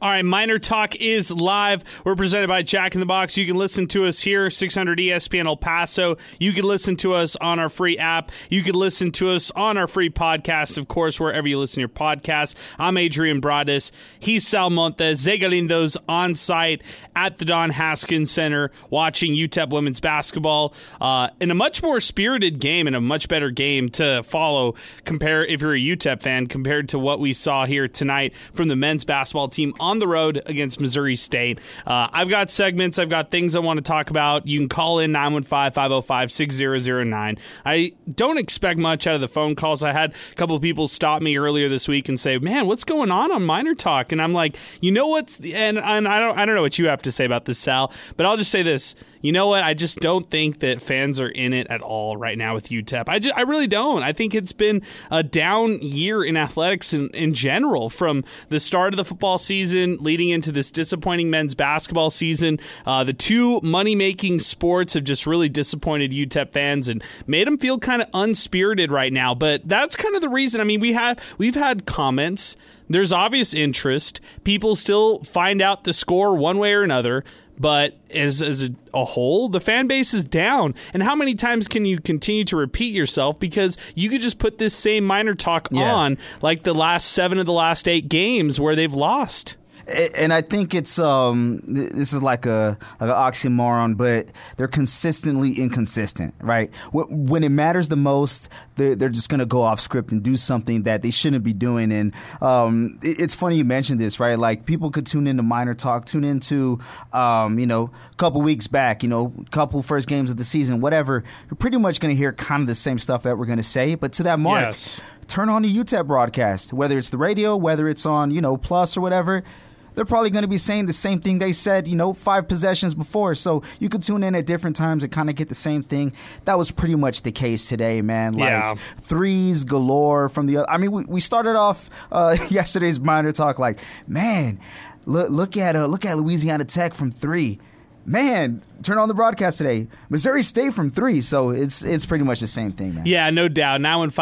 All right, Miner Talk is live. We're presented by Jack in the Box. You can listen to us here, 600 ESPN El Paso. You can listen to us on our free app. You can listen to us on our free podcast, of course, wherever you listen to your podcasts. I'm Adrian Broadus. He's Sal Montes. Zay Galindo's on site at the Don Haskins Center watching UTEP women's basketball in a much more spirited game and a much better game to follow if you're a UTEP fan compared to what we saw here tonight from the men's basketball team on the road against Missouri State. I've got segments. I've got things I want to talk about. You can call in 915-505-6009. I don't expect much out of the phone calls. I had a couple of people stop me earlier this week and say, man, what's going on Miner Talk? And I'm like, you know what? And I don't know what you have to say about this, Sal, but I'll just say this. You know what? I just don't think that fans are in it at all right now with UTEP. I really don't. I think it's been a down year in athletics in general from the start of the football season leading into this disappointing men's basketball season. The two money-making sports have just really disappointed UTEP fans and made them feel kind of unspirited right now. But that's kind of the reason. I mean, we've had comments. There's obvious interest. People still find out the score one way or another. But as a whole, the fan base is down. And how many times can you continue to repeat yourself? Because you could just put this same Miner Talk on like the last 7 of the last 8 games where they've lost. And I think it's this is like an oxymoron, but they're consistently inconsistent, right? When it matters the most, they're just going to go off script and do something that they shouldn't be doing. And it's funny you mentioned this, right? Like people could tune into Miner Talk, tune into a couple weeks back, couple first games of the season, whatever. You're pretty much going to hear kind of the same stuff that we're going to say, but to that mark. Yes. Turn on the UTEP broadcast, whether it's the radio, whether it's on, Plus or whatever. They're probably going to be saying the same thing they said, 5 possessions before. So you could tune in at different times and kind of get the same thing. That was pretty much the case today, man. Like threes galore from the other. I mean, we started off yesterday's Miner Talk like, man, look at Louisiana Tech from 3. Man, turn on the broadcast today. Missouri State from 3, so it's pretty much the same thing, man. Yeah, no doubt.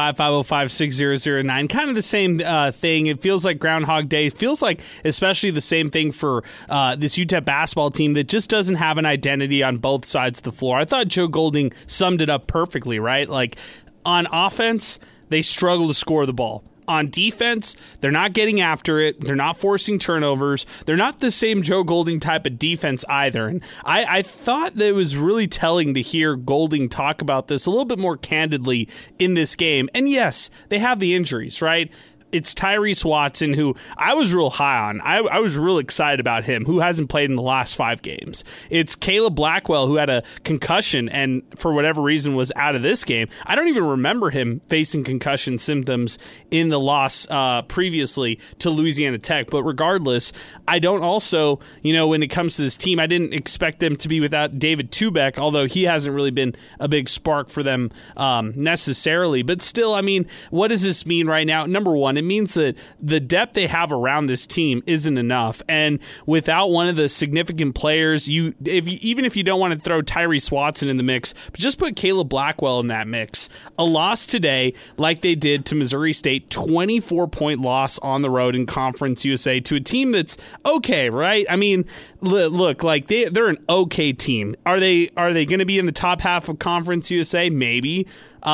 915-505-6009. Kind of the same thing. It feels like Groundhog Day. It feels like especially the same thing for this UTEP basketball team that just doesn't have an identity on both sides of the floor. I thought Joe Golding summed it up perfectly, right? Like, on offense, they struggle to score the ball. On defense, they're not getting after it. They're not forcing turnovers. They're not the same Joe Golding type of defense either. And I thought that it was really telling to hear Golding talk about this a little bit more candidly in this game. And yes, they have the injuries, right? It's Tyrese Watson, who I was real high on. I was real excited about him, who hasn't played in the last 5 games. It's Caleb Blackwell, who had a concussion and for whatever reason was out of this game. I don't even remember him facing concussion symptoms in the loss previously to Louisiana Tech. But regardless, I don't also, when it comes to this team, I didn't expect them to be without David Tubeck, although he hasn't really been a big spark for them necessarily. But still, I mean, what does this mean right now? Number one, it means that the depth they have around this team isn't enough. And without one of the significant players, even if you don't want to throw Tyrese Watson in the mix, but just put Caleb Blackwell in that mix. A loss today, like they did to Missouri State, 24-point loss on the road in Conference USA to a team that's okay, right? I mean, look, like they're an okay team. Are they going to be in the top half of Conference USA? Maybe.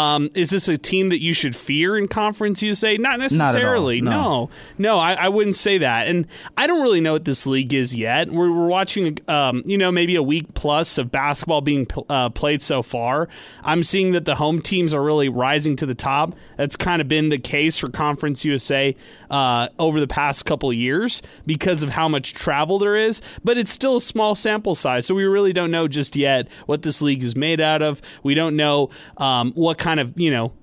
Is this a team that you should fear in Conference USA? Not necessarily. Not No, I wouldn't say that. And I don't really know what this league is yet. We're watching, maybe a week plus of basketball being played so far. I'm seeing that the home teams are really rising to the top. That's kind of been the case for Conference USA over the past couple of years because of how much travel there is. But it's still a small sample size, so we really don't know just yet what this league is made out of. We don't know what kind of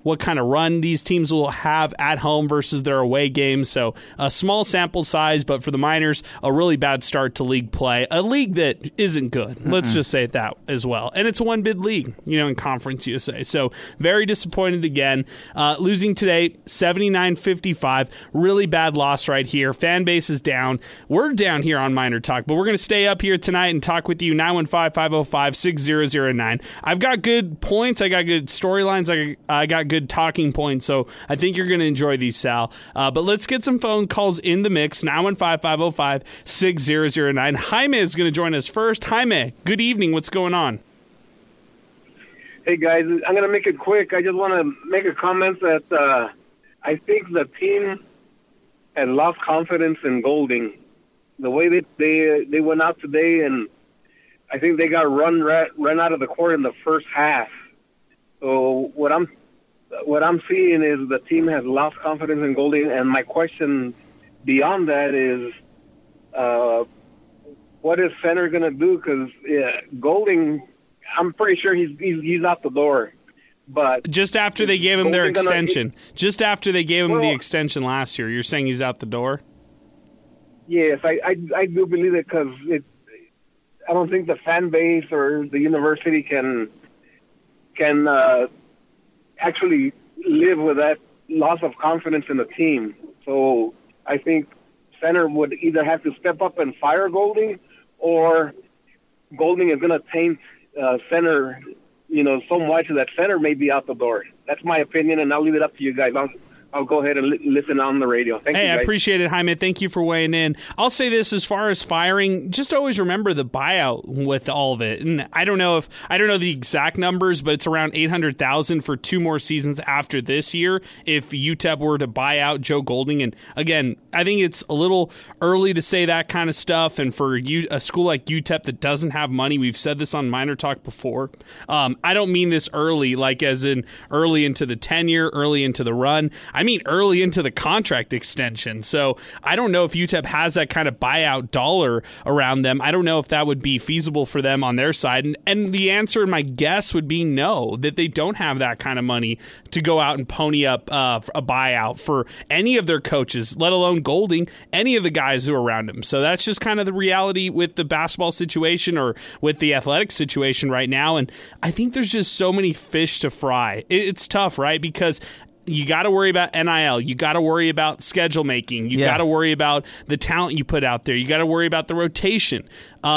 run these teams will have at home versus their away games. So a small sample size, but for the Miners, a really bad start to league play. A league that isn't good. Mm-mm. Let's just say that as well. And it's a one-bid league, in Conference USA. So very disappointed again. Losing today, 79-55. Really bad loss right here. Fan base is down. We're down here on Miner Talk, but we're going to stay up here tonight and talk with you. 915-505-6009. I've got good points. I got good storylines signs I got good talking points, so I think you're going to enjoy these, Sal. But let's get some phone calls in the mix. 915-505-6009. Jaime is going to join us first. Jaime, good evening. What's going on? Hey, guys. I'm going to make it quick. I just want to make a comment that I think the team has lost confidence in Golding. The way that they went out today, and I think they got run out of the court in the first half. So what I'm seeing is the team has lost confidence in Golding, and my question beyond that is, what is Center going to do? Because Golding, I'm pretty sure he's out the door. But just after they gave him their extension, the extension last year, you're saying he's out the door? Yes, I do believe it, because I don't think the fan base or the university can actually live with that loss of confidence in the team. So I think Center would either have to step up and fire Golding, or Golding is going to taint Center, so much that Center may be out the door. That's my opinion, and I'll leave it up to you guys. I'll go ahead and listen on the radio. Thank you, guys. I appreciate it, Jaime. Thank you for weighing in. I'll say this, as far as firing, just always remember the buyout with all of it. And I don't know the exact numbers, but it's around $800,000 for 2 more seasons after this year if UTEP were to buy out Joe Golding. And again, I think it's a little early to say that kind of stuff. And for a school like UTEP that doesn't have money, we've said this on Minor Talk before. I don't mean this early, like as in early into the tenure, early into the run. I mean early into the contract extension. So I don't know if UTEP has that kind of buyout dollar around them. I don't know if that would be feasible for them on their side. And the answer, my guess, would be no, that they don't have that kind of money to go out and pony up a buyout for any of their coaches, let alone Golding, any of the guys who are around him. So that's just kind of the reality with the basketball situation or with the athletic situation right now. And I think there's just so many fish to fry. It's tough, right? Because you got to worry about NIL. You got to worry about schedule making. You got to worry about the talent you put out there. You got to worry about the rotation.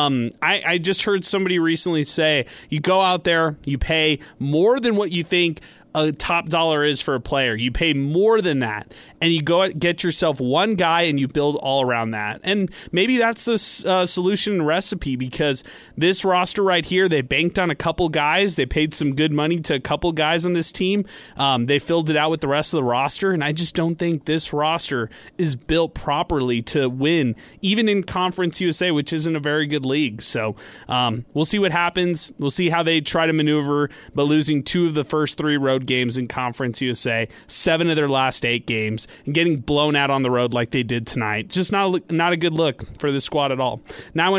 I just heard somebody recently say, you go out there, you pay more than what you think a top dollar is for a player. You pay more than that, and you go get yourself one guy and you build all around that. And maybe that's the solution and recipe, because this roster right here, they banked on a couple guys. They paid some good money to a couple guys on this team. They filled it out with the rest of the roster, and I just don't think this roster is built properly to win, even in Conference USA, which isn't a very good league. So we'll see what happens. We'll see how they try to maneuver, but losing 2 of the first 3 road games in Conference USA, 7 of their last 8 games, and getting blown out on the road like they did tonight. Just not a good look for this squad at all.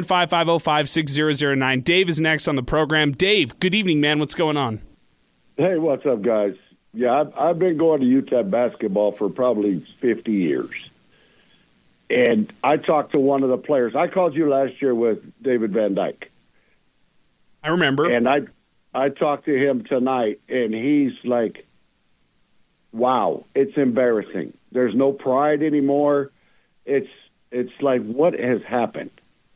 915-505-6009. Dave is next on the program. Dave, good evening, man. What's going on? Hey, what's up, guys? Yeah, I've been going to UTEP basketball for probably 50 years. And I talked to one of the players. I called you last year with David Van Dyke. I remember. And I talked to him tonight, and he's like, wow, it's embarrassing. There's no pride anymore. It's like, what has happened?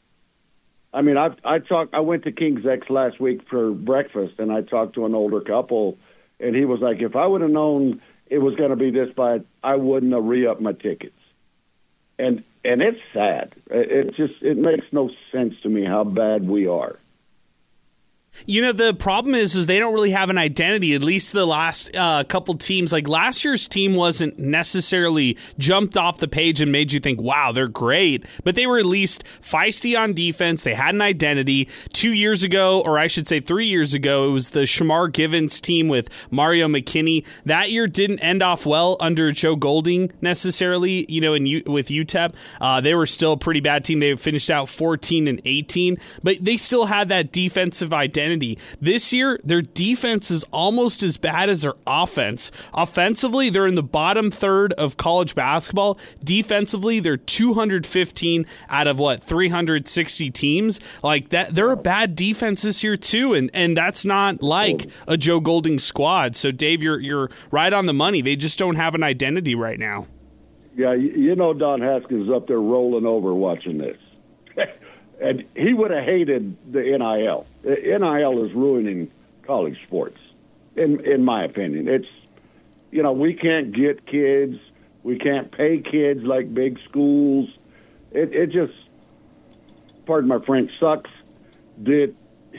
I mean, I went to King's X last week for breakfast, and I talked to an older couple, and he was like, if I would have known it was going to be this bad, I wouldn't have re-upped my tickets. And it's sad. It makes no sense to me how bad we are. You know, the problem is they don't really have an identity, at least the last couple teams. Like last year's team wasn't necessarily jumped off the page and made you think, wow, they're great. But they were at least feisty on defense. They had an identity. 2 years ago, or I should say 3 years ago, it was the Shamar Givens team with Mario McKinney. That year didn't end off well under Joe Golding necessarily, with UTEP. They were still a pretty bad team. They finished out 14-18, but they still had that defensive identity. This year, their defense is almost as bad as their offense. Offensively, they're in the bottom third of college basketball. Defensively, they're 215 out of 360 teams. Like that, they're a bad defense this year too, and that's not like a Joe Golding squad. So, Dave, you're right on the money. They just don't have an identity right now. Yeah, Don Haskins is up there rolling over watching this. And he would have hated the NIL. NIL is ruining college sports. In my opinion, it's, we can't get kids. We can't pay kids like big schools. It just, pardon my French, sucks. To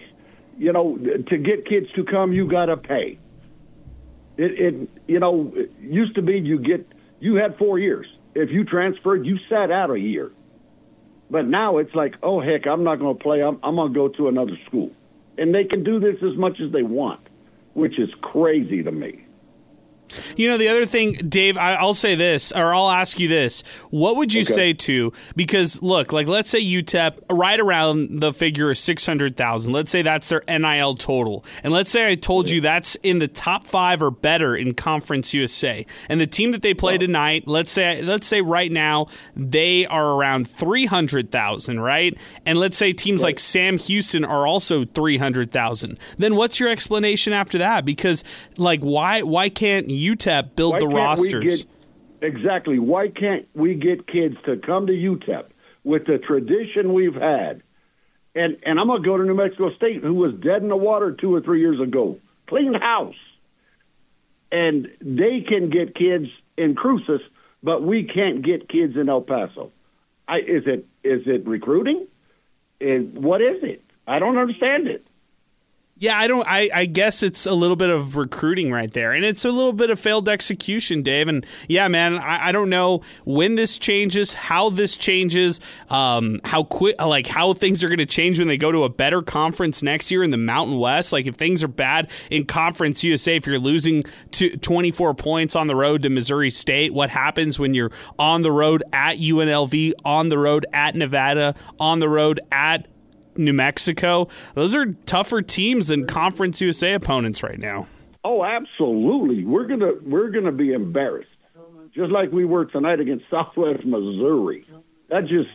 get kids to come, you got to pay. It used to be you had 4 years. If you transferred, you sat out a year. But now it's like, oh, heck, I'm not going to play. I'm going to go to another school. And they can do this as much as they want, which is crazy to me. The other thing, Dave, I'll say this, or I'll ask you this. What would you say to, because, look, like, let's say UTEP, right around the figure of 600,000. Let's say that's their NIL total. And let's say I told you that's in the top 5 or better in Conference USA. And the team that they play tonight, let's say right now, they are around 300,000, right? And let's say teams like Sam Houston are also 300,000. Then what's your explanation after that? Because, like, why can't UTEP build the rosters? Exactly. Why can't we get kids to come to UTEP with the tradition we've had? And I'm going to go to New Mexico State, who was dead in the water 2 or 3 years ago. Clean house. And they can get kids in Cruces, but we can't get kids in El Paso. Is it recruiting? What is it? I don't understand it. Yeah, I guess it's a little bit of recruiting right there. And it's a little bit of failed execution, Dave. And yeah, man, I don't know when this changes, how this changes, how quick, like how things are going to change when they go to a better conference next year in the Mountain West. Like if things are bad in Conference USA, if you're losing 24 points on the road to Missouri State, what happens when you're on the road at UNLV, on the road at Nevada, on the road at New Mexico? Those are tougher teams than Conference USA opponents right now. Oh, absolutely. We're gonna be embarrassed, just like we were tonight against Southwest Missouri. That just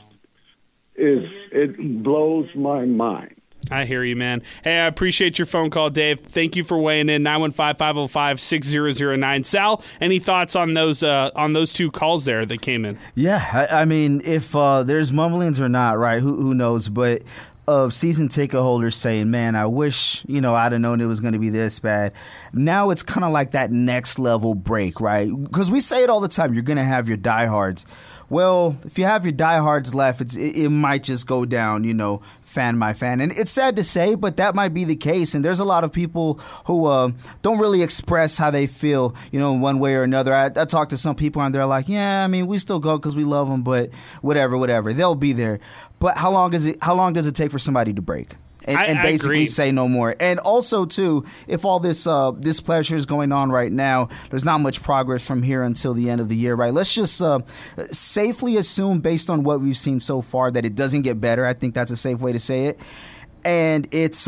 it blows my mind. I hear you, man. Hey, I appreciate your phone call, Dave. Thank you for weighing in. 915-505-6009. Sal, any thoughts on those 2 calls there that came in? Yeah, I mean, if there's mumblings or not, right? Who knows? But of season ticket holders saying, man, I wish, I'd have known it was going to be this bad. Now it's kind of like that next level break, right? Because we say it all the time, you're going to have your diehards. Well, if you have your diehards left, it might just go down, fan by fan. And it's sad to say, but that might be the case. And there's a lot of people who don't really express how they feel, in one way or another. I talk to some people and they're like, yeah, I mean, we still go because we love them, but whatever. They'll be there. But how long does it take for somebody to break? And basically agree. Say no more. And also, too, if all this pleasure is going on right now, there's not much progress from here until the end of the year, right? Let's just safely assume, based on what we've seen so far, that it doesn't get better. I think that's a safe way to say it. And it's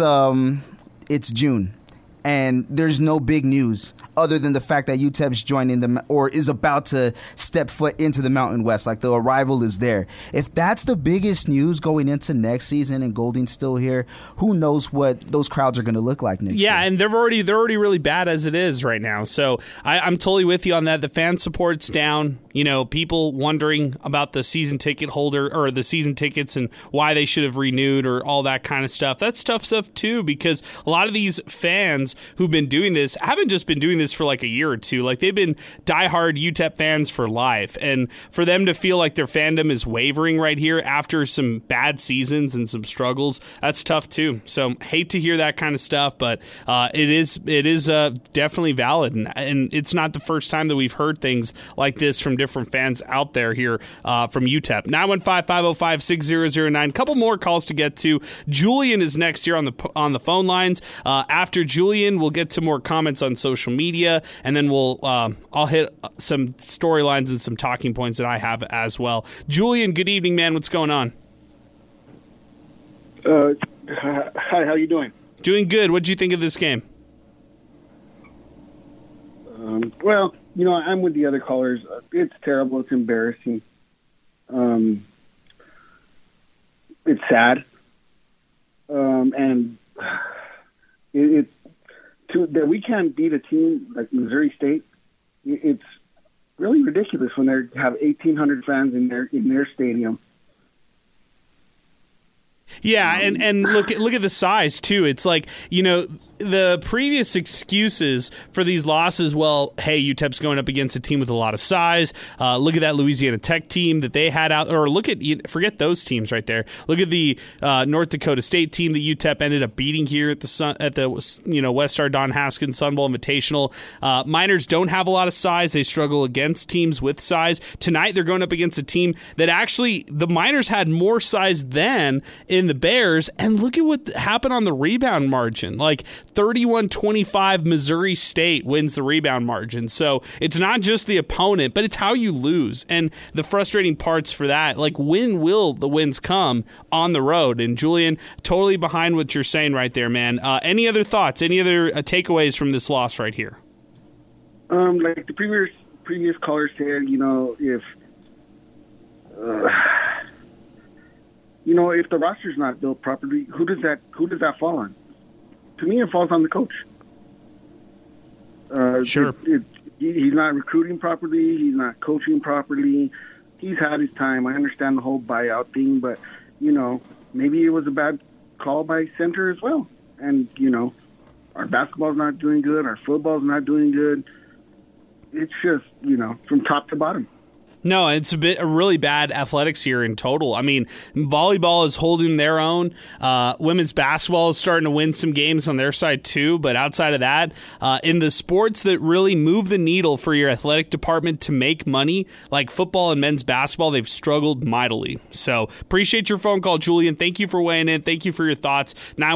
June, and there's no big news other than the fact that UTEP's joining them or is about to step foot into the Mountain West. Like, the arrival is there. If that's the biggest news going into next season and Golding's still here, who knows what those crowds are going to look like next year. Yeah, and they're already really bad as it is right now. So I'm totally with you on that. The fan support's down. People wondering about the season ticket holder or the season tickets and why they should have renewed or all that kind of stuff. That's tough stuff too, because a lot of these fans who've been doing this haven't just been doing this for like a year or two. Like, they've been diehard UTEP fans for life, and for them to feel like their fandom is wavering right here after some bad seasons and some struggles, that's tough too. So hate to hear that kind of stuff, but it is definitely valid, and it's not the first time that we've heard things like this from different fans out there here from UTEP. 915-505-6009. Couple more calls to get to. Julian is next here on the phone lines. After Julian, we'll get to more comments on social media, and then I'll hit some storylines and some talking points that I have as well. Julian, good evening, man. What's going on? Hi, how you doing? Doing good. What did you think of this game? Well, I'm with the other callers. It's terrible. It's embarrassing. It's sad. And that we can't beat a team like Missouri State. It's really ridiculous when they have 1,800 fans in their stadium. Yeah, and look at the size too. It's like, the previous excuses for these losses, well, hey, UTEP's going up against a team with a lot of size. Look at that Louisiana Tech team that they had out, or forget those teams right there. Look at the North Dakota State team that UTEP ended up beating here at the West Star Don Haskins Sun Bowl Invitational. Miners don't have a lot of size. They struggle against teams with size. Tonight they're going up against a team that actually the Miners had more size than in the Bears, and look at what happened on the rebound margin. Like 31-25, Missouri State wins the rebound margin. So it's not just the opponent, but it's how you lose. And the frustrating parts for that, like when will the wins come on the road? And Julian, totally behind what you're saying right there, man. Any other thoughts? Any other takeaways from this loss right here? Like the previous caller said, if the roster's not built properly, who does that fall on? To me, it falls on the coach. Sure. He's not recruiting properly. He's not coaching properly. He's had his time. I understand the whole buyout thing, but, maybe it was a bad call by center as well. And, our basketball's not doing good. Our football's not doing good. It's just, from top to bottom. No, it's a really bad athletics year in total. I mean, volleyball is holding their own. Women's basketball is starting to win some games on their side too. But outside of that, in the sports that really move the needle for your athletic department to make money, like football and men's basketball, they've struggled mightily. So appreciate your phone call, Julian. Thank you for weighing in. Thank you for your thoughts.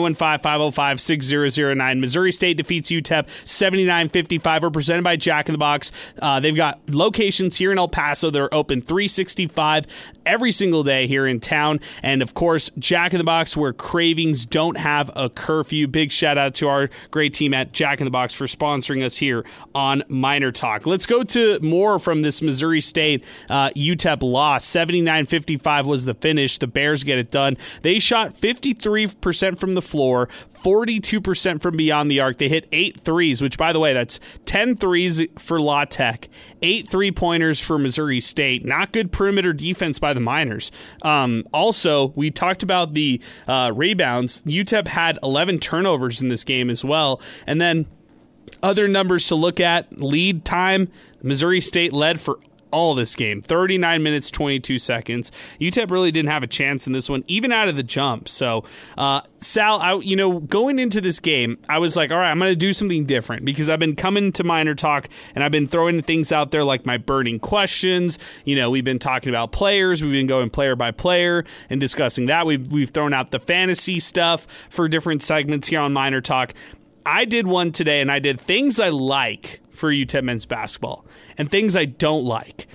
915-505-6009. Missouri State defeats UTEP 79-55. We're presented by Jack in the Box. They've got locations here in El Paso. They're open 365 every single day here in town. And, of course, Jack in the Box, where cravings don't have a curfew. Big shout-out to our great team at Jack in the Box for sponsoring us here on Miner Talk. Let's go to more from this Missouri State UTEP loss. 79-55 was the finish. The Bears get it done. They shot 53% from the floor, 42% from beyond the arc. They hit 8 threes, which, by the way, that's 10 threes for La Tech, 8 3-pointers for Missouri State. Not good perimeter defense by the Miners. Also, we talked about the rebounds. UTEP had 11 turnovers in this game as well. And then other numbers to look at, lead time, Missouri State led for all this game, 39 minutes, 22 seconds. UTEP really didn't have a chance in this one, even out of the jump. So, Sal, going into this game, I was like, all right, I'm going to do something different because I've been coming to Miner Talk and I've been throwing things out there like my burning questions. We've been talking about players. We've been going player by player and discussing that. We've thrown out the fantasy stuff for different segments here on Miner Talk. I did one today, and I did things I like for UTEP men's basketball and things I don't like.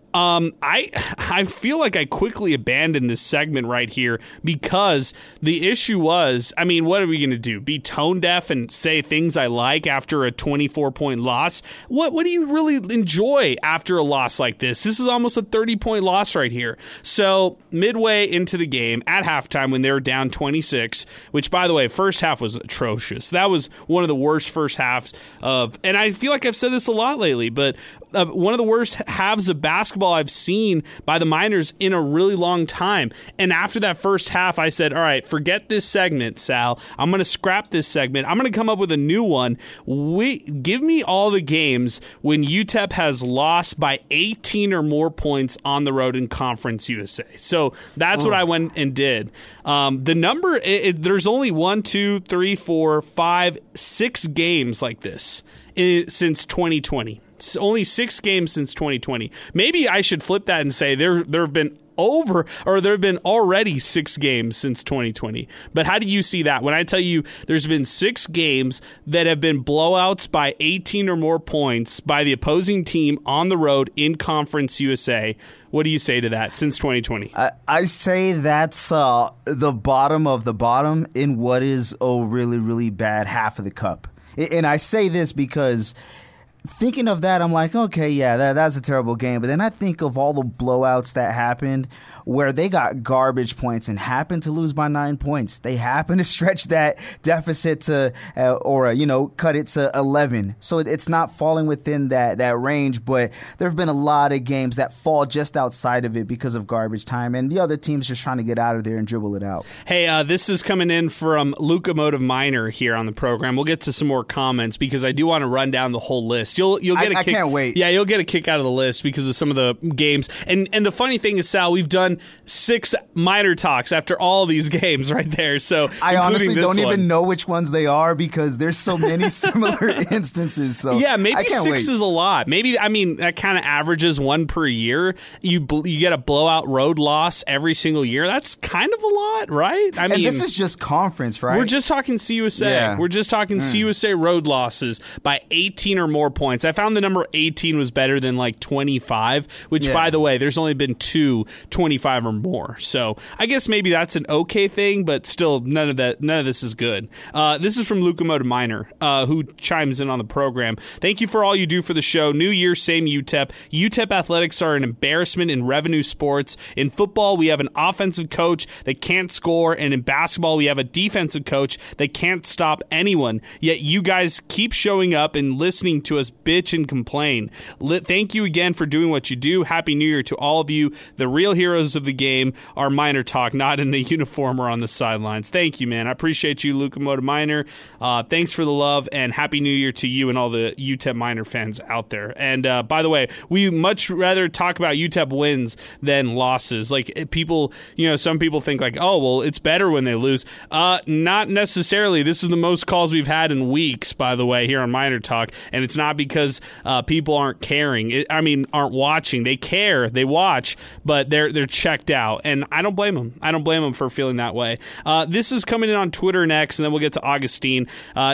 I feel like I quickly abandoned this segment right here because the issue was, what are we going to do? Be tone deaf and say things I like after a 24-point loss? What do you really enjoy after a loss like this? This is almost a 30-point loss right here. So midway into the game, at halftime when they were down 26, which, by the way, first half was atrocious. That was one of the worst first halves and I feel like I've said this a lot lately, but one of the worst halves of basketball I've seen by the Miners in a really long time. And after that first half, I said, all right, forget this segment, Sal. I'm going to scrap this segment. I'm going to come up with a new one. Give me all the games when UTEP has lost by 18 or more points on the road in Conference USA. So that's what I went and did. The number, there's only 6 games like this since 2020. It's only 6 games since 2020. Maybe I should flip that and say there have been already 6 games since 2020. But how do you see that? When I tell you there's been 6 games that have been blowouts by 18 or more points by the opposing team on the road in Conference USA, what do you say to that since 2020? I say that's the bottom of the bottom in what is a really, really bad half of the cup. And I say this because thinking of that, I'm like, okay, yeah, that's a terrible game. But then I think of all the blowouts that happened where they got garbage points and happened to lose by 9 points. They happened to stretch that deficit to, cut it to 11. So it's not falling within that range. But there have been a lot of games that fall just outside of it because of garbage time. And the other team's just trying to get out of there and dribble it out. Hey, this is coming in from Locomotive Minor here on the program. We'll get to some more comments because I do want to run down the whole list. You'll get a kick. I can't wait. Yeah, you'll get a kick out of the list because of some of the games. And the funny thing is, Sal, we've done 6 minor talks after all these games right there. So I honestly don't even know which ones they are because there's so many similar instances. So yeah, maybe 6 wait. is a lot. Maybe, I mean, that kind of averages 1 per year. You get a blowout road loss every single year. That's kind of a lot, right? I mean, and this is just conference, right? We're just talking CUSA. Yeah. We're just talking CUSA road losses by 18 or more points. I found the number 18 was better than like 25, which, by the way, there's only been 2 25 or more. So I guess maybe that's an okay thing, but still none of this is good. This is from Locomotive Minor, who chimes in on the program. Thank you for all you do for the show. New year, same UTEP. UTEP athletics are an embarrassment in revenue sports. In football, we have an offensive coach that can't score, and in basketball, we have a defensive coach that can't stop anyone. Yet you guys keep showing up and listening to us bitch and complain. Thank you again for doing what you do. Happy New Year to all of you. The real heroes of the game are Minor Talk, not in a uniform or on the sidelines. Thank you, man. I appreciate you, Locomotive Minor. Thanks for the love, and Happy New Year to you and all the UTEP Minor fans out there. And by the way, we much rather talk about UTEP wins than losses. Like, people, some people think like, oh, well, it's better when they lose. Not necessarily. This is the most calls we've had in weeks, by the way, here on Minor Talk, and it's not because people aren't caring. Aren't watching. They care. They watch, but they're checked out, and I don't blame them. I don't blame them for feeling that way. This is coming in on Twitter next, and then we'll get to Augustine.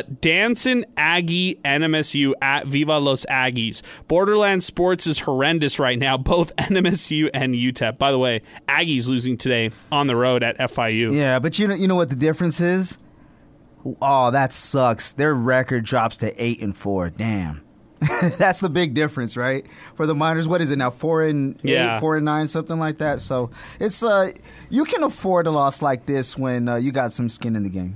Danson Aggie NMSU at Viva Los Aggies. Borderland Sports is horrendous right now, both NMSU and UTEP. By the way, Aggies losing today on the road at FIU. Yeah, but you know what the difference is? Oh, that sucks. Their record drops to 8-4. Damn. That's the big difference, right? For the Miners, what is it now? 4-8, 4-9, something like that. So it's you can afford a loss like this when you got some skin in the game.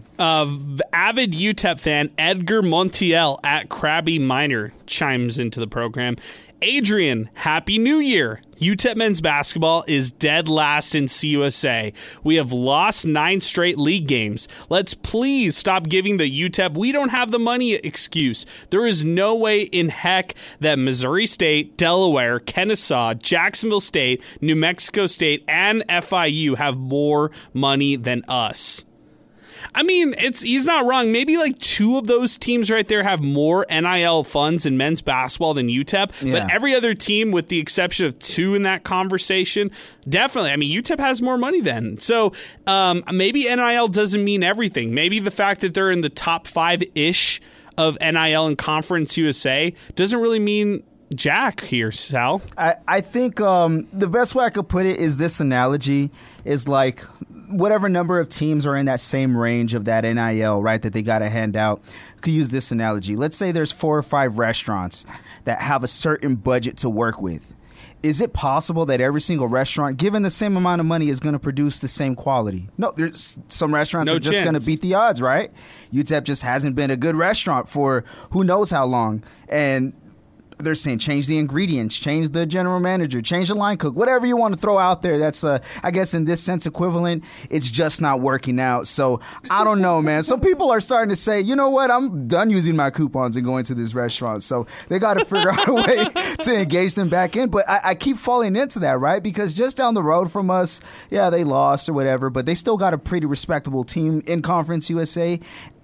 Avid UTEP fan Edgar Montiel at Krabby Minor chimes into the program. Adrian, Happy New Year. UTEP men's basketball is dead last in CUSA. We have lost 9 straight league games. Let's please stop giving the UTEP "we don't have the money" excuse. There is no way in heck that Missouri State, Delaware, Kennesaw, Jacksonville State, New Mexico State, and FIU have more money than us. I mean, he's not wrong. Maybe like 2 of those teams right there have more NIL funds in men's basketball than UTEP. Yeah. But every other team, with the exception of 2 in that conversation, definitely. I mean, UTEP has more money then. So maybe NIL doesn't mean everything. Maybe the fact that they're in the top 5-ish of NIL and Conference USA doesn't really mean jack here, Sal. I think the best way I could put it is this analogy is like whatever number of teams are in that same range of that NIL, right, that they got to hand out. I could use this analogy. Let's say there's 4 or 5 restaurants that have a certain budget to work with. Is it possible that every single restaurant, given the same amount of money, is going to produce the same quality? No, there's some restaurants are just going to beat the odds, right? UTEP just hasn't been a good restaurant for who knows how long. And they're saying change the ingredients, change the general manager, change the line cook, whatever you want to throw out there. That's, I guess, in this sense equivalent. It's just not working out. So I don't know, man. Some people are starting to say, you know what? I'm done using my coupons and going to this restaurant. So they got to figure out a way to engage them back in. But I keep falling into that, right? Because just down the road from us, yeah, they lost or whatever, but they still got a pretty respectable team in Conference USA.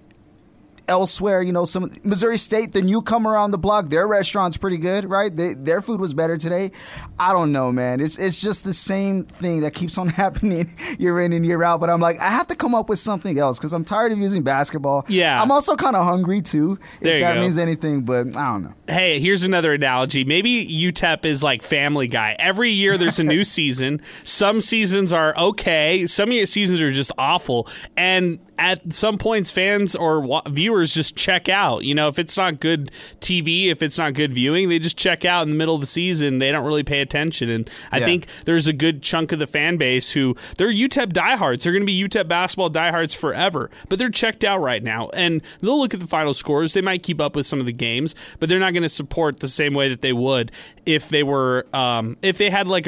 Elsewhere, some Missouri State, the newcomer on the block, their restaurant's pretty good, right? Their food was better today. I don't know, man. It's just the same thing that keeps on happening year in and year out. But I'm like, I have to come up with something else because I'm tired of using basketball. Yeah. I'm also kind of hungry, too, if that means anything. But I don't know. Hey, here's another analogy. Maybe UTEP is like Family Guy. Every year there's a new season. Some seasons are okay. Some seasons are just awful. And at some points, fans or viewers just check out. If it's not good TV, if it's not good viewing, they just check out in the middle of the season. They don't really pay attention. And I think there's a good chunk of the fan base who they're UTEP diehards. They're going to be UTEP basketball diehards forever, but they're checked out right now. And they'll look at the final scores. They might keep up with some of the games, but they're not going to support the same way that they would if they were if they had like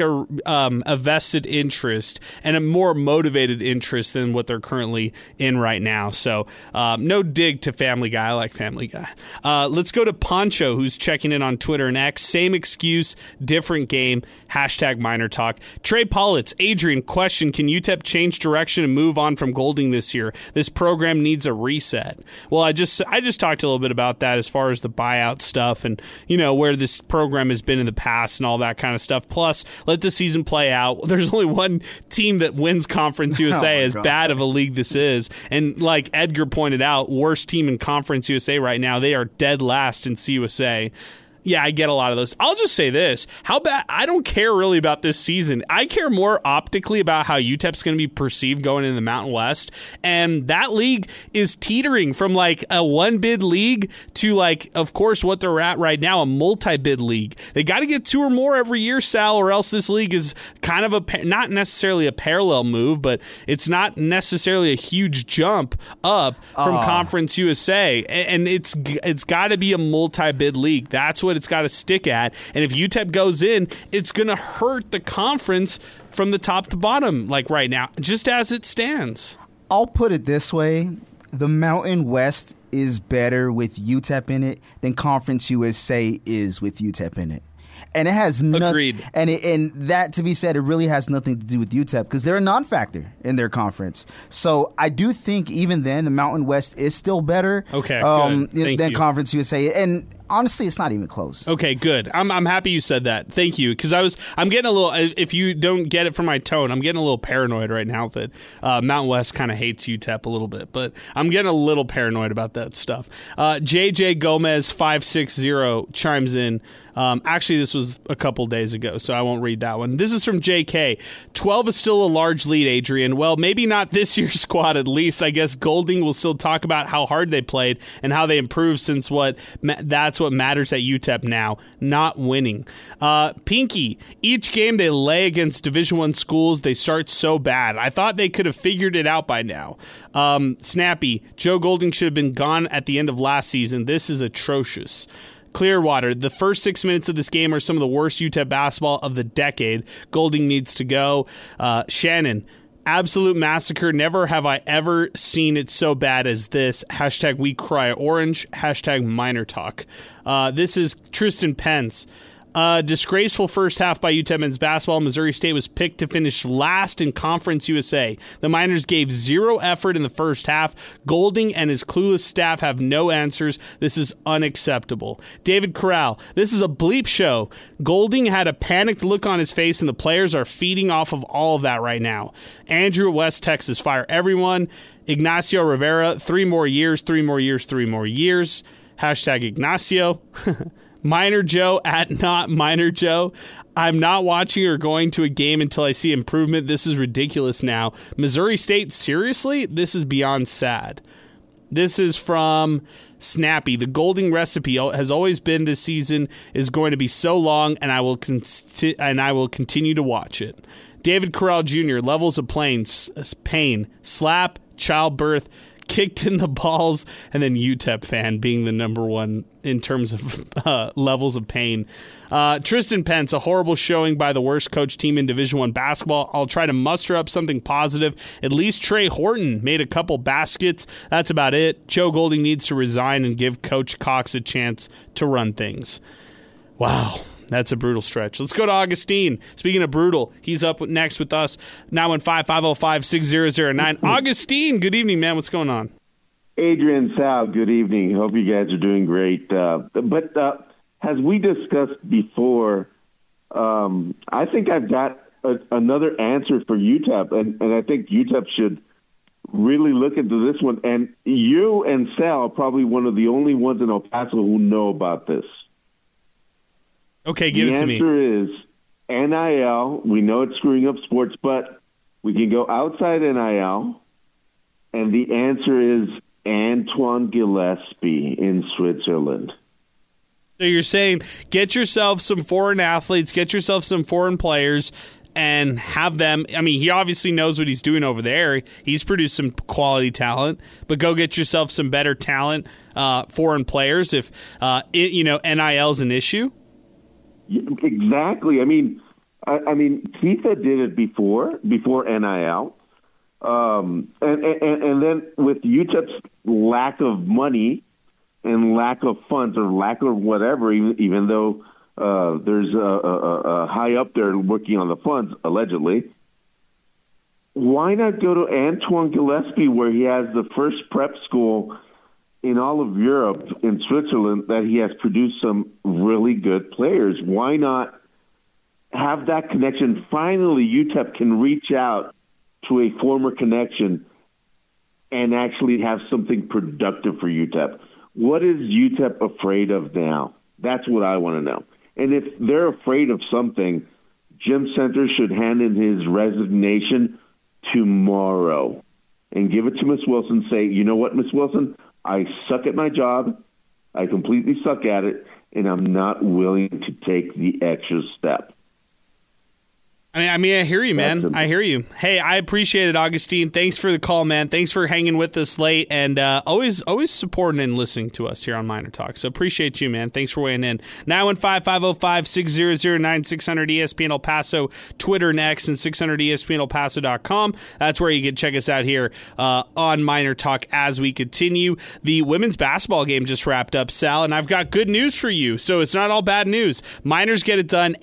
a vested interest and a more motivated interest than what they're currently in right now. So no dig to Family Guy. I like Family Guy. Let's go to Poncho, who's checking in on Twitter and X. Same excuse, different game. #Miner Talk. Trey Politz, Adrian, question: can UTEP change direction and move on from Golding this year? This program needs a reset. Well, I just talked a little bit about that as far as the buyout stuff and where this program has been in the past and all that kind of stuff. Plus, let the season play out. There's only one team that wins Conference USA, as bad of a league this is. And like Edgar pointed out, worst team in Conference USA right now. They are dead last in CUSA. Yeah, I get a lot of those. I'll just say this. How bad? I don't care really about this season. I care more optically about how UTEP's going to be perceived going into the Mountain West. And that league is teetering from like a one-bid league to like, of course, what they're at right now, a multi-bid league. They got to get 2 or more every year, Sal, or else this league is kind of not necessarily a parallel move, but it's not necessarily a huge jump up from Conference USA. And it's got to be a multi-bid league. That's what it's got to stick at. And if UTEP goes in, it's going to hurt the conference from the top to bottom, like right now, just as it stands. I'll put it this way. The Mountain West is better with UTEP in it than Conference USA is with UTEP in it. And it has Agreed. And that, to be said, it really has nothing to do with UTEP because they're a non-factor in their conference. So I do think even then the Mountain West is still better than Conference USA. And honestly, it's not even close. Okay, good. I'm happy you said that. Thank you, because I'm getting a little. If you don't get it from my tone, I'm getting a little paranoid right now that Mountain West kind of hates UTEP a little bit, but I'm getting a little paranoid about that stuff. JJ Gomez 560 chimes in. Actually, this was a couple days ago, so I won't read that one. This is from JK. 12 is still a large lead, Adrian. Well, maybe not this year's squad, at least. I guess Golding will still talk about how hard they played and how they improved since that's what matters at UTEP now, not winning. Pinky, each game they lay against Division I schools, they start so bad. I thought they could have figured it out by now. Snappy, Joe Golding should have been gone at the end of last season. This is atrocious. Clearwater, the first 6 minutes of this game are some of the worst UTEP basketball of the decade. Golding needs to go. Shannon, absolute massacre. Never have I ever seen it so bad as this. # we cry orange. # Miner Talk. This is Tristan Pence. Disgraceful first half by UTEP men's basketball. Missouri State was picked to finish last in Conference USA. The Miners gave 0 effort in the first half. Golding and his clueless staff have no answers. This is unacceptable. David Corral, this is a bleep show. Golding had a panicked look on his face, and the players are feeding off of all of that right now. Andrew, West Texas, fire everyone. Ignacio Rivera, 3 more years, 3 more years, 3 more years. # Ignacio. Miner Joe at not Miner Joe. I'm not watching or going to a game until I see improvement. This is ridiculous now. Missouri State, seriously? This is beyond sad. This is from Snappy. The Golding recipe has always been this season is going to be so long, and I will continue to watch it. David Corral Jr., levels of pain, slap, childbirth, kicked in the balls, and then UTEP fan being the number one in terms of levels of pain. Tristan Pence, a horrible showing by the worst coach team in Division I basketball. I'll try to muster up something positive. At least Trey Horton made a couple baskets. That's about it. Joe Golding needs to resign and give Coach Cox a chance to run things. Wow. That's a brutal stretch. Let's go to Augustine. Speaking of brutal, he's up next with us. 915-505-6009. Augustine, good evening, man. What's going on? Adrian, Sal, good evening. Hope you guys are doing great. But as we discussed before, I think I've got another answer for UTEP, and I think UTEP should really look into this one. And you and Sal are probably one of the only ones in El Paso who know about this. Okay, give it to me. The answer is NIL. We know it's screwing up sports, but we can go outside NIL. And the answer is Antoine Gillespie in Switzerland. So you're saying get yourself some foreign athletes, get yourself some foreign players, and have them. I mean, he obviously knows what he's doing over there. He's produced some quality talent, but go get yourself some better talent, foreign players. If NIL is an issue. Exactly. I mean, FIFA did it before NIL, and then with UTEP's lack of money and lack of funds or lack of whatever, even though. There's a high up there working on the funds, allegedly. Why not go to Antoine Gillespie, where he has the first prep school in all of Europe, in Switzerland, that he has produced some really good players? Why not have that connection? Finally, UTEP can reach out to a former connection and actually have something productive for UTEP. What is UTEP afraid of now? That's what I want to know. And if they're afraid of something, Jim Center should hand in his resignation tomorrow and give it to Miss Wilson. Say, you know what, Miss Wilson? I suck at my job. I completely suck at it, and I'm not willing to take the extra step. I mean, I hear you, man. I hear you. Hey, I appreciate it, Augustine. Thanks for the call, man. Thanks for hanging with us late and always supporting and listening to us here on Miner Talk. So appreciate you, man. Thanks for weighing in. 915-505-6009, 600 ESPN El Paso, Twitter and X, and 600 ESPNElPaso.com. That's where you can check us out here on Miner Talk as we continue. The women's basketball game just wrapped up, Sal, and I've got good news for you. So it's not all bad news. Miners get it done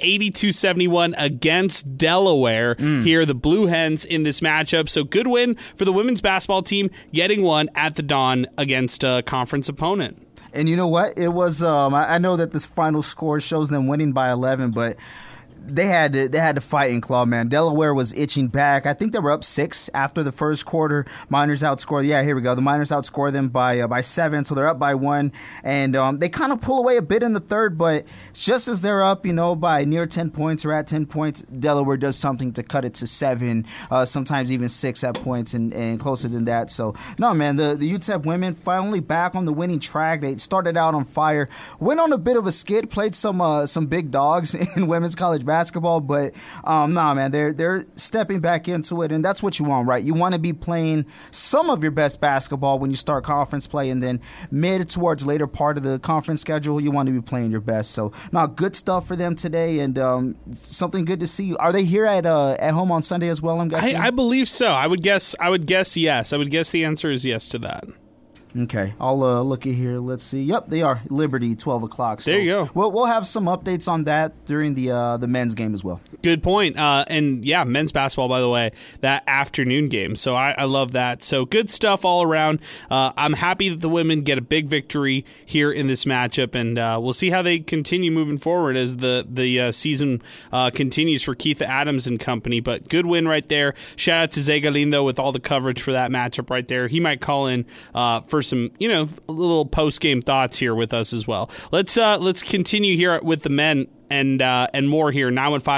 82-71 against Delaware here, the Blue Hens in this matchup. So good win for the women's basketball team, getting one at the dawn against a conference opponent. And you know what? It was I know that this final score shows them winning by 11, but they had to fight and claw, man. Delaware was itching back. I think they were up 6 after the first quarter. Miners outscored. Yeah, here we go. The Miners outscored them by 7, so they're up by 1. And they kind of pull away a bit in the third, but just as they're up, by near 10 points or at 10 points, Delaware does something to cut it to 7, sometimes even 6 at points and closer than that. So, no, man, the UTEP women finally back on the winning track. They started out on fire, went on a bit of a skid, played some big dogs in women's college basketball, but man, they're stepping back into it, and that's what you want, right? You want to be playing some of your best basketball when you start conference play, and then mid towards later part of the conference schedule, you want to be playing your best. So, good stuff for them today, and something good to see. Are they here at home on Sunday as well? I'm guessing. I believe so. I would guess yes. I would guess the answer is yes to that. Okay, I'll look at here. Let's see. Yep, they are. Liberty, 12 o'clock. So there you go. We'll have some updates on that during the men's game as well. Good point. And yeah, men's basketball, by the way, that afternoon game. So I love that. So good stuff all around. I'm happy that the women get a big victory here in this matchup, and we'll see how they continue moving forward as the season continues for Keith Adams and company. But good win right there. Shout out to Zay Galindo with all the coverage for that matchup right there. He might call in for some, little post-game thoughts here with us as well. Let's continue here with the men and more here.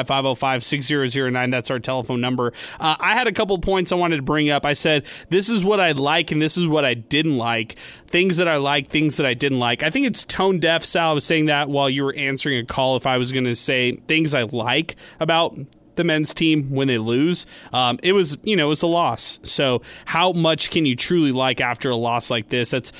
915-505-6009. That's our telephone number. I had a couple points I wanted to bring up. I said, this is what I like and this is what I didn't like. Things that I like, things that I didn't like. I think it's tone deaf, Sal. I was saying that while you were answering a call if I was going to say things I like about the men's team when they lose. It was a loss. So how much can you truly like after a loss like this? That's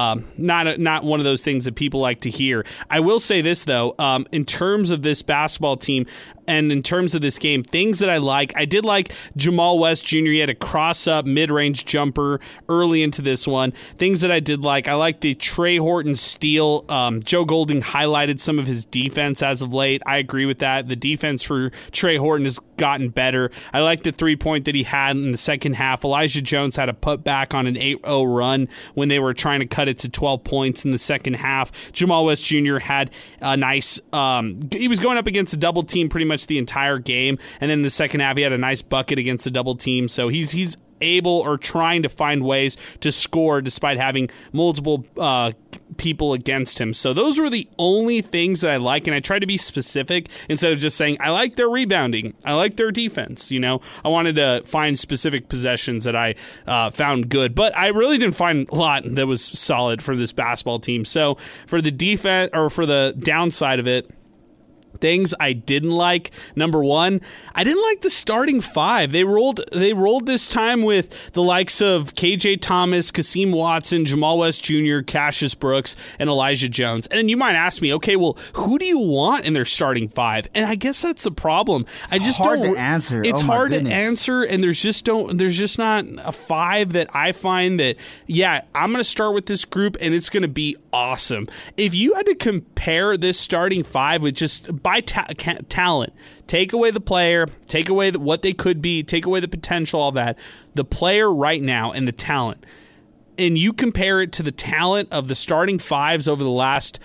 not one of those things that people like to hear. I will say this, though, in terms of this basketball team, and in terms of this game, things that I did like Jamal West Jr. He had a cross-up mid-range jumper early into this one. Things that I did like, I like the Trey Horton steal. Joe Golding highlighted some of his defense as of late. I agree with that. The defense for Trey Horton has gotten better. I like the three-point that he had in the second half. Elijah Jones had a putback on an 8-0 run when they were trying to cut it to 12 points in the second half. Jamal West Jr. had a nice he was going up against a double team pretty much the entire game, and then in the second half he had a nice bucket against the double team. So he's able or trying to find ways to score despite having multiple people against him. So those were the only things that I like, and I try to be specific instead of just saying, I like their rebounding, I like their defense. I wanted to find specific possessions that I found good, but I really didn't find a lot that was solid for this basketball team. So for the defense, or for the downside of it, things I didn't like. Number one, I didn't like the starting five. They rolled this time with the likes of KJ Thomas, Kasim Watson, Jamal West Jr., Cassius Brooks, and Elijah Jones. And you might ask me, okay, well, who do you want in their starting five? And I guess that's the problem. It's hard to answer. It's hard to answer, and there's just not a five that I find that, yeah, I'm going to start with this group, and it's going to be awesome. If you had to compare this starting five with just by talent, take away the player, take away what they could be, take away the potential, all that, the player right now and the talent, and you compare it to the talent of the starting fives over the last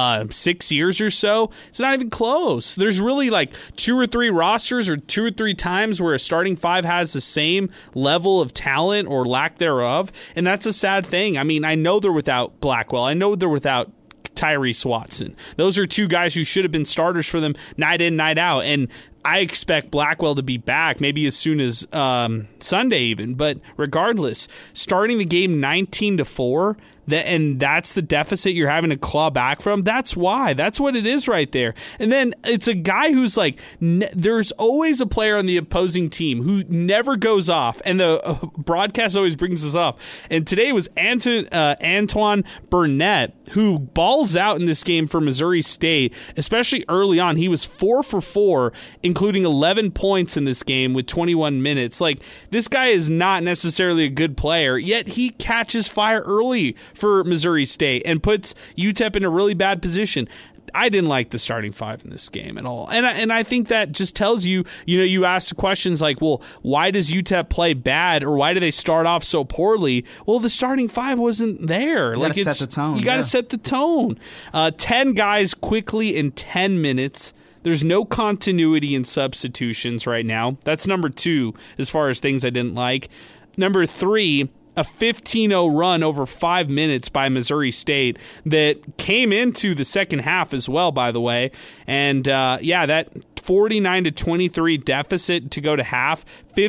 6 years or so, it's not even close. There's really like 2 or 3 rosters or 2 or 3 times where a starting five has the same level of talent or lack thereof, and that's a sad thing. I mean, I know they're without Blackwell. I know they're without Tyrese Watson. Those are 2 guys who should have been starters for them night in, night out. And I expect Blackwell to be back maybe as soon as Sunday even. But regardless, starting the game 19-4, and that's the deficit you're having to claw back from. That's why. That's what it is right there. And then it's a guy who's like, there's always a player on the opposing team who never goes off, and the broadcast always brings us off. And today was Antoine Burnett, who balls out in this game for Missouri State, especially early on. He was 4 for 4, including 11 points in this game with 21 minutes. Like, this guy is not necessarily a good player, yet he catches fire early for Missouri State and puts UTEP in a really bad position. I didn't like the starting five in this game at all. And I think that just tells you, you ask questions like, well, why does UTEP play bad, or why do they start off so poorly? Well, the starting five wasn't there. You got to set the tone. You got to set the tone. 10 guys quickly in 10 minutes. There's no continuity in substitutions right now. That's number 2 as far as things I didn't like. Number 3, a 15-0 run over 5 minutes by Missouri State that came into the second half as well, by the way. And, that 49-23 deficit to go to half,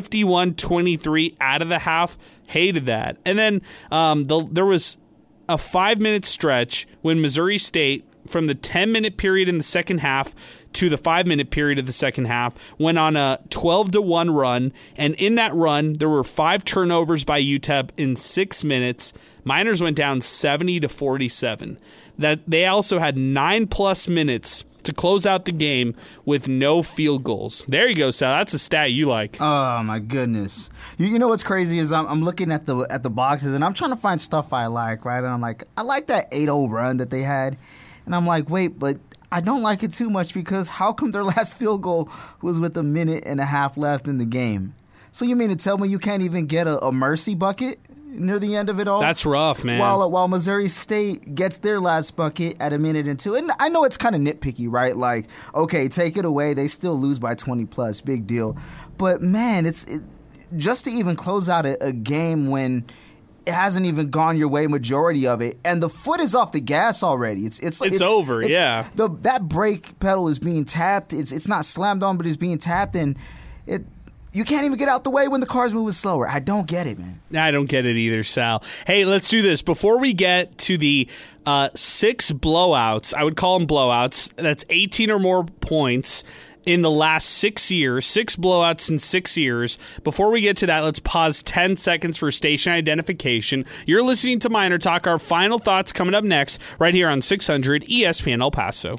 51-23 out of the half, hated that. And then there was a 5-minute stretch when Missouri State, from the 10-minute period in the second half to the 5-minute period of the second half, went on a 12-1 run, and in that run, there were 5 turnovers by UTEP in 6 minutes. Miners went down 70-47. That they also had 9+ minutes to close out the game with no field goals. There you go, Sal. That's a stat you like. Oh my goodness! You know what's crazy is I'm looking at the boxes, and I'm trying to find stuff I like, right? And I'm like, I like that 8-0 run that they had, and I'm like, wait, but I don't like it too much, because how come their last field goal was with 1.5 minutes left in the game? So you mean to tell me you can't even get a mercy bucket near the end of it all? That's rough, man. While Missouri State gets their last bucket at 1.2 minutes. And I know it's kind of nitpicky, right? Like, okay, take it away. They still lose by 20+. Big deal. But, man, just to even close out a game when it hasn't even gone your way majority of it, and the foot is off the gas already. It's over, yeah. That brake pedal is being tapped. It's not slammed on, but it's being tapped, and you can't even get out the way when the car's moving slower. I don't get it, man. I don't get it either, Sal. Hey, let's do this. Before we get to the 6 blowouts, I would call them blowouts, that's 18 or more points in the last 6 years, 6 blowouts in 6 years. Before we get to that, let's pause 10 seconds for station identification. You're listening to Miner Talk. Our final thoughts coming up next, right here on 600 ESPN El Paso.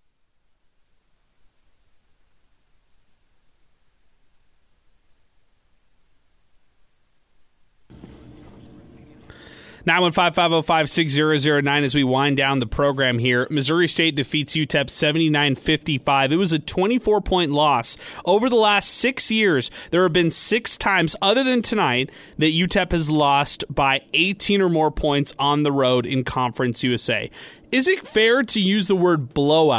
Now 915-505-6009 as we wind down the program here. Missouri State defeats UTEP 79-55. It was a 24-point loss. Over the last 6 years, there have been 6 times, other than tonight, that UTEP has lost by 18 or more points on the road in Conference USA. Is it fair to use the word blowout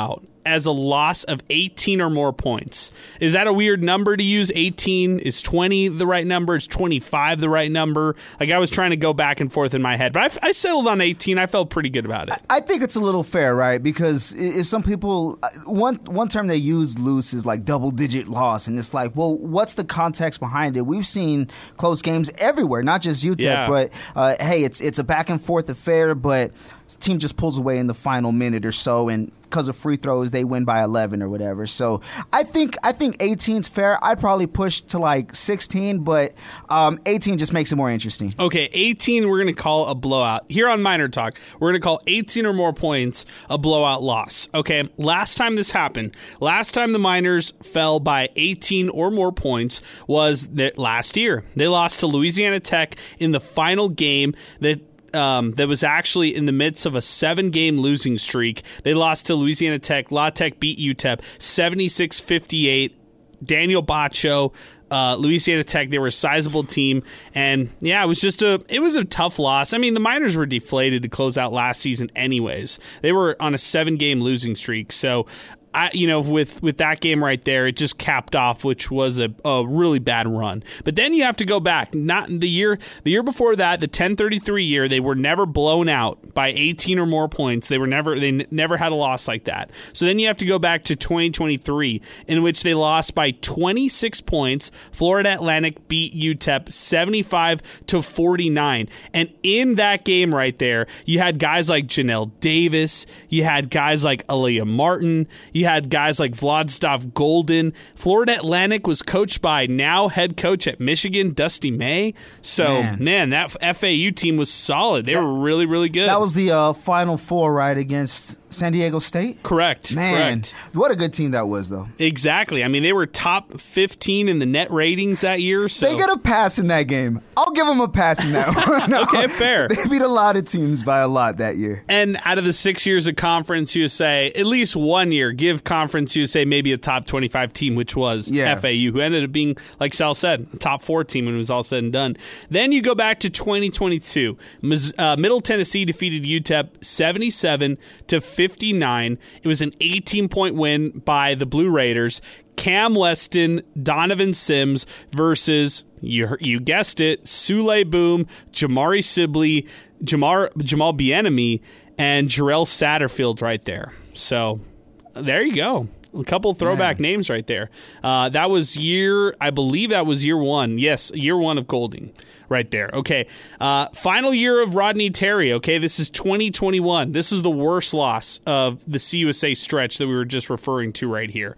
as a loss of 18 or more points. Is that a weird number to use? 18? Is 20 the right number? Is 25 the right number? Like, I was trying to go back and forth in my head, but I settled on 18. I felt pretty good about it. I think it's a little fair, right? Because if some people, one term they use loose is like double-digit loss, and it's like, well, what's the context behind it? We've seen close games everywhere, not just UTEP, but hey, it's a back-and-forth affair, but the team just pulls away in the final minute or so, and because of free throws, they win by 11 or whatever. So I think 18's fair. I'd probably push to like 16, but 18 just makes it more interesting. Okay, 18 we're going to call a blowout. Here on Miner Talk, we're going to call 18 or more points a blowout loss. Okay, last time this happened, last time the Miners fell by 18 or more points was last year. They lost to Louisiana Tech in the final game that was actually in the midst of a 7-game losing streak. They lost to Louisiana Tech. La Tech beat UTEP 76-58. Daniel Bacho, Louisiana Tech, they were a sizable team, and yeah, it was a tough loss. I mean, the Miners were deflated to close out last season anyways. They were on a 7-game losing streak, so with that game right there, it just capped off, which was a really bad run. But then you have to go back. Not the year before that, the 10-33 year, they were never blown out by 18 or more points. They never had a loss like that. So then you have to go back to 2023, in which they lost by 26 points. Florida Atlantic beat UTEP 75-49. And in that game right there, you had guys like Janelle Davis, you had guys like Aaliyah Martin, you had guys like Vladislav Golden. Florida Atlantic was coached by now head coach at Michigan, Dusty May. So, man, that FAU team was solid. They were really, really good. That was the Final Four, right, against San Diego State? Correct. Man, correct. What a good team that was, though. Exactly. I mean, they were top 15 in the net ratings that year. So. They get a pass in that game. I'll give them a pass in that one. No, okay, fair. They beat a lot of teams by a lot that year. And out of the 6 years of Conference USA, at least 1 year, give Conference USA maybe a top 25 team, which was FAU, who ended up being, like Sal said, a top 4 team when it was all said and done. Then you go back to 2022. Middle Tennessee defeated UTEP 77-59. It was an 18-point win by the Blue Raiders. Cam Weston, Donovan Sims versus, you guessed it, Sule Boom, Jamari Sibley, Jamal Bieniemy, and Jarrell Satterfield right there. So there you go. A couple throwback names right there. That was I believe that was year 1. Yes, year 1 of Golding right there. Okay. Final year of Rodney Terry. Okay. This is 2021. This is the worst loss of the CUSA stretch that we were just referring to right here.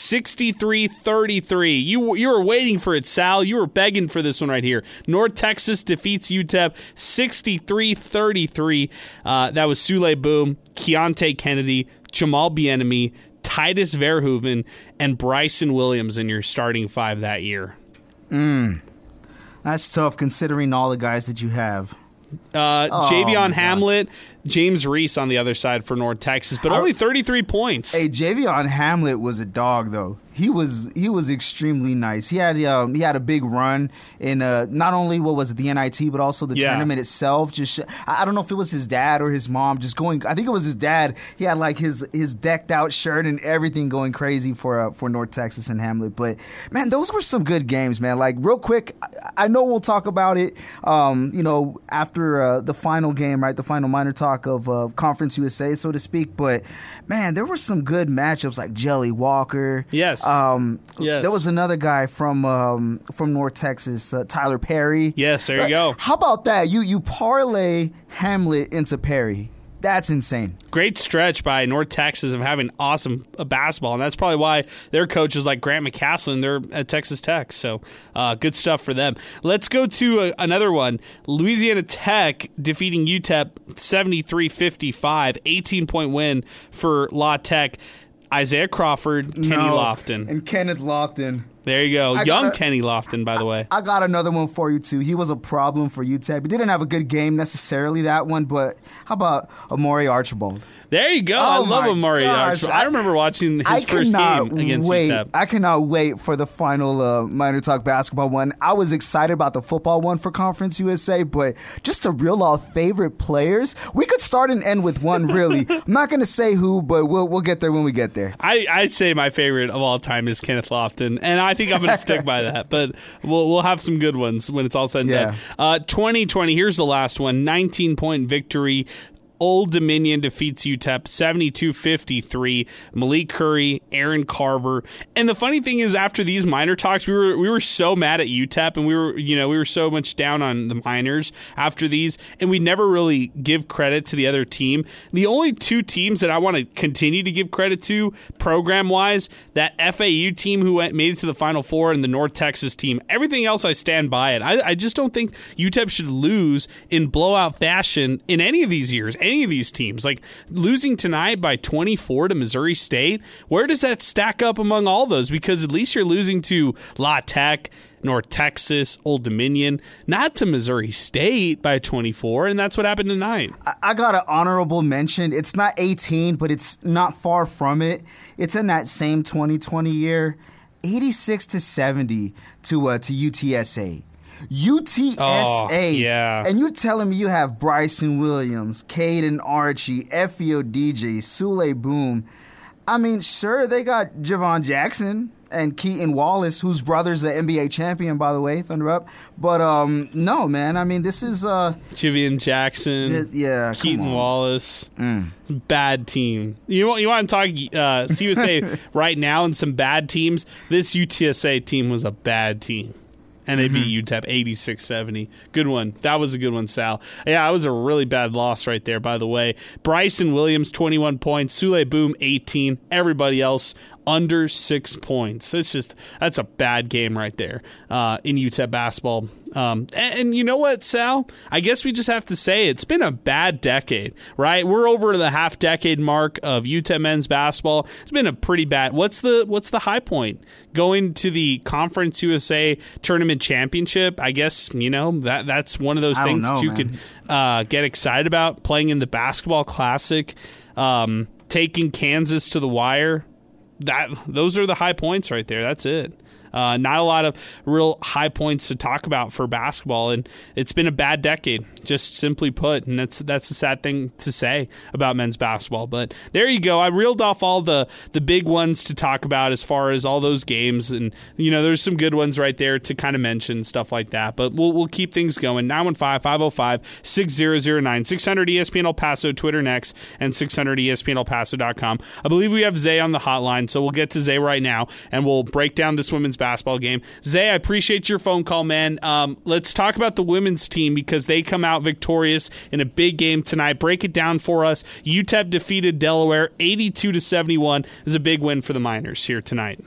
63-33. You were waiting for it, Sal. You were begging for this one right here. North Texas defeats UTEP 63-33. That was Sule Boom, Keontae Kennedy, Jamal Bieniemy, Titus Verhoeven, and Bryson Williams in your starting 5 that year. That's tough considering all the guys that you have. Javion Hamlet, James Reese on the other side for North Texas, but only 33 points. Hey, Javion Hamlet was a dog, though. He was extremely nice. He had a big run in not only what was it, the NIT, but also the tournament itself. I don't know if it was his dad or his mom just going. I think it was his dad. He had like his decked out shirt and everything going crazy for North Texas and Hamlet. But man, those were some good games, man. Like real quick, I know we'll talk about it. After the final game, right? The final minor talk of Conference USA, so to speak. But man, there were some good matchups like Jelly Walker. Yes. There was another guy from North Texas, Tyler Perry. Yes, there you go. How about that? You parlay Hamlet into Perry. That's insane. Great stretch by North Texas of having awesome basketball, and that's probably why their coach is like Grant McCaslin. They're at Texas Tech, so good stuff for them. Let's go to another one. Louisiana Tech defeating UTEP 73-55, 18-point win for La Tech. Isaiah Crawford, Kenny Lofton. And Kenneth Lofton. There you go. Young Kenny Lofton, by the way. I got another one for you, too. He was a problem for UTEP. He didn't have a good game necessarily, that one, but how about Amari Archibald? There you go. I love Amari Archibald. I remember watching his first game against UTEP. I cannot wait for the final Minor Talk basketball one. I was excited about the football one for Conference USA, but just to reel off favorite players, we could start and end with one, really. I'm not going to say who, but we'll get there when we get there. I say my favorite of all time is Kenneth Lofton, and I think I'm going to stick by that. But we'll have some good ones when it's all said and done. 2020, here's the last one. 19-point victory. Old Dominion defeats UTEP 72-53. Malik Curry, Aaron Carver, and the funny thing is, after these minor talks, we were so mad at UTEP, and we were so much down on the minors after these, and we never really give credit to the other team. The only two teams that I want to continue to give credit to, program wise, that FAU team who made it to the Final Four, and the North Texas team. Everything else, I stand by it. I just don't think UTEP should lose in blowout fashion in any of these years. Any of these teams, like losing tonight by 24 to Missouri State, where does that stack up among all those? Because at least you're losing to La Tech, North Texas, Old Dominion, not to Missouri State by 24, and that's what happened tonight. I got an honorable mention. It's not 18, but it's not far from it. It's in that same 2020 year, 86-70 to UTSA. UTSA, and you're telling me you have Bryson Williams, Caden Archie, Effio DJ, Sule Boom. I mean, sure, they got Javon Jackson and Keaton Wallace, whose brother's an NBA champion, by the way, Thunder Up. But no, man, I mean, this is Javian Jackson, Keaton Wallace, bad team. You want to talk CUSA right now and some bad teams? This UTSA team was a bad team. And they beat UTEP 86-70. Good one. That was a good one, Sal. Yeah, it was a really bad loss right there, by the way. Bryson Williams, 21 points. Sule Boom, 18. Everybody else under 6 points. That's a bad game right there in UTEP basketball. And you know what, Sal? I guess we just have to say it's been a bad decade, right? We're over the half-decade mark of UTEP men's basketball. It's been a pretty bad. What's the high point? Going to the Conference USA Tournament Championship, I guess, that's one of those things that you could get excited about. Playing in the Basketball Classic, taking Kansas to the wire. Those are the high points right there. That's it. Not a lot of real high points to talk about for basketball, and it's been a bad decade, just simply put, and that's a sad thing to say about men's basketball. But there you go. I reeled off all the big ones to talk about as far as all those games, and there's some good ones right there to kind of mention, stuff like that. But we'll keep things going. 915-505-6009, 600 ESPN El Paso, Twitter next, and 600 ESPNElPaso.com. I believe we have Zay on the hotline, so we'll get to Zay right now, and we'll break down this women's basketball game. Zay, I appreciate your phone call, man. Let's talk about the women's team because they come out victorious in a big game tonight. Break it down for us. UTEP defeated Delaware 82-71. It was a big win for the Miners here tonight.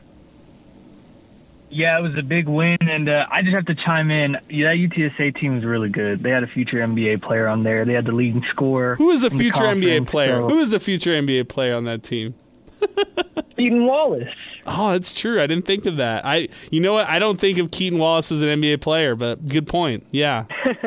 Yeah, it was a big win, and I just have to chime in. Yeah, that UTSA team was really good. They had a future NBA player on there. They had the leading scorer. Who is a future NBA player? Who is the future NBA player on that team? Keaton Wallace. Oh, that's true. I didn't think of that. You know what? I don't think of Keaton Wallace as an NBA player, but good point. Yeah.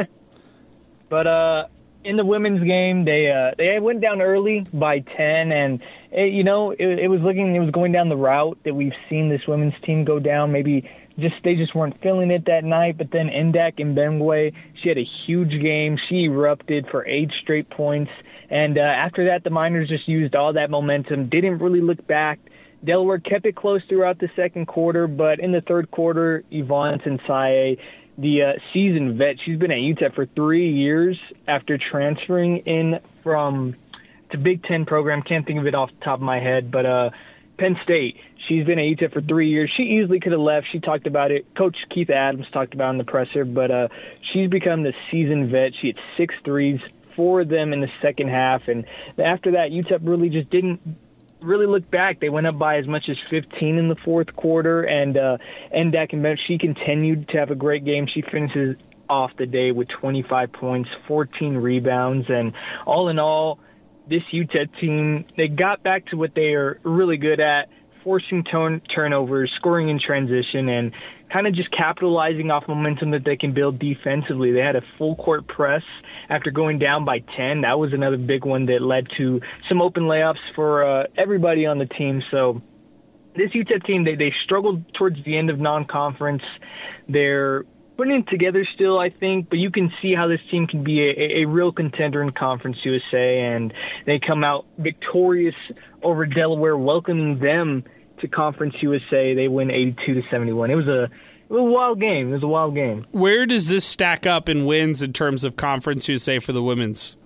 But in the women's game, they went down early by 10, and it was going down the route that we've seen this women's team go down. Maybe they just weren't feeling it that night. But then Ndak Mbengwe, she had a huge game. She erupted for 8 straight points. And after that, the Miners just used all that momentum, didn't really look back. Delaware kept it close throughout the second quarter, but in the third quarter, Yvonne Tensaye, the seasoned vet, she's been at UTEP for 3 years after transferring in to Big Ten program. Can't think of it off the top of my head, but Penn State. She's been at UTEP for 3 years. She easily could have left. She talked about it. Coach Keith Adams talked about it in the presser, but she's become the seasoned vet. She had 6 threes for them in the second half, and after that, UTEP really just didn't really look back. They went up by as much as 15 in the fourth quarter, and Ndak Mbengwe, she continued to have a great game. She finishes off the day with 25 points, 14 rebounds, and all in all, this UTEP team, they got back to what they are really good at, forcing turnovers, scoring in transition, and kind of just capitalizing off momentum that they can build defensively. They had a full-court press after going down by 10. That was another big one that led to some open layups for everybody on the team. So this UTEP team, they struggled towards the end of non-conference. They're putting it together still, I think, but you can see how this team can be a real contender in Conference USA, and they come out victorious over Delaware, welcoming them to Conference USA. They win 82-71. It was a wild game. It was a wild game. Where does this stack up in wins in terms of Conference USA for the women's?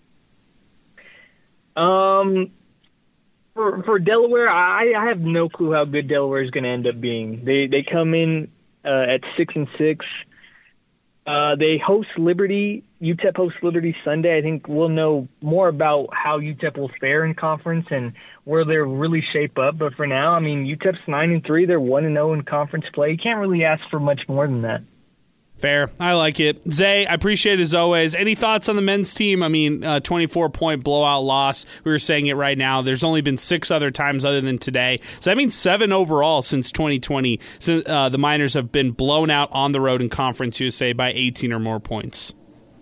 For Delaware, I have no clue how good Delaware is going to end up being. They come in at 6-6. They host Liberty. UTEP hosts Liberty Sunday. I think we'll know more about how UTEP will fare in conference and where they'll really shape up. But for now, I mean, UTEP's 9-3. They're 1-0 in conference play. You can't really ask for much more than that. Fair. I like it. Zay, I appreciate it as always. Any thoughts on the men's team? I mean, 24-point blowout loss. We were saying it right now. There's only been 6 other times other than today. So that means 7 overall since 2020. Since, the Miners have been blown out on the road in Conference USA by 18 or more points.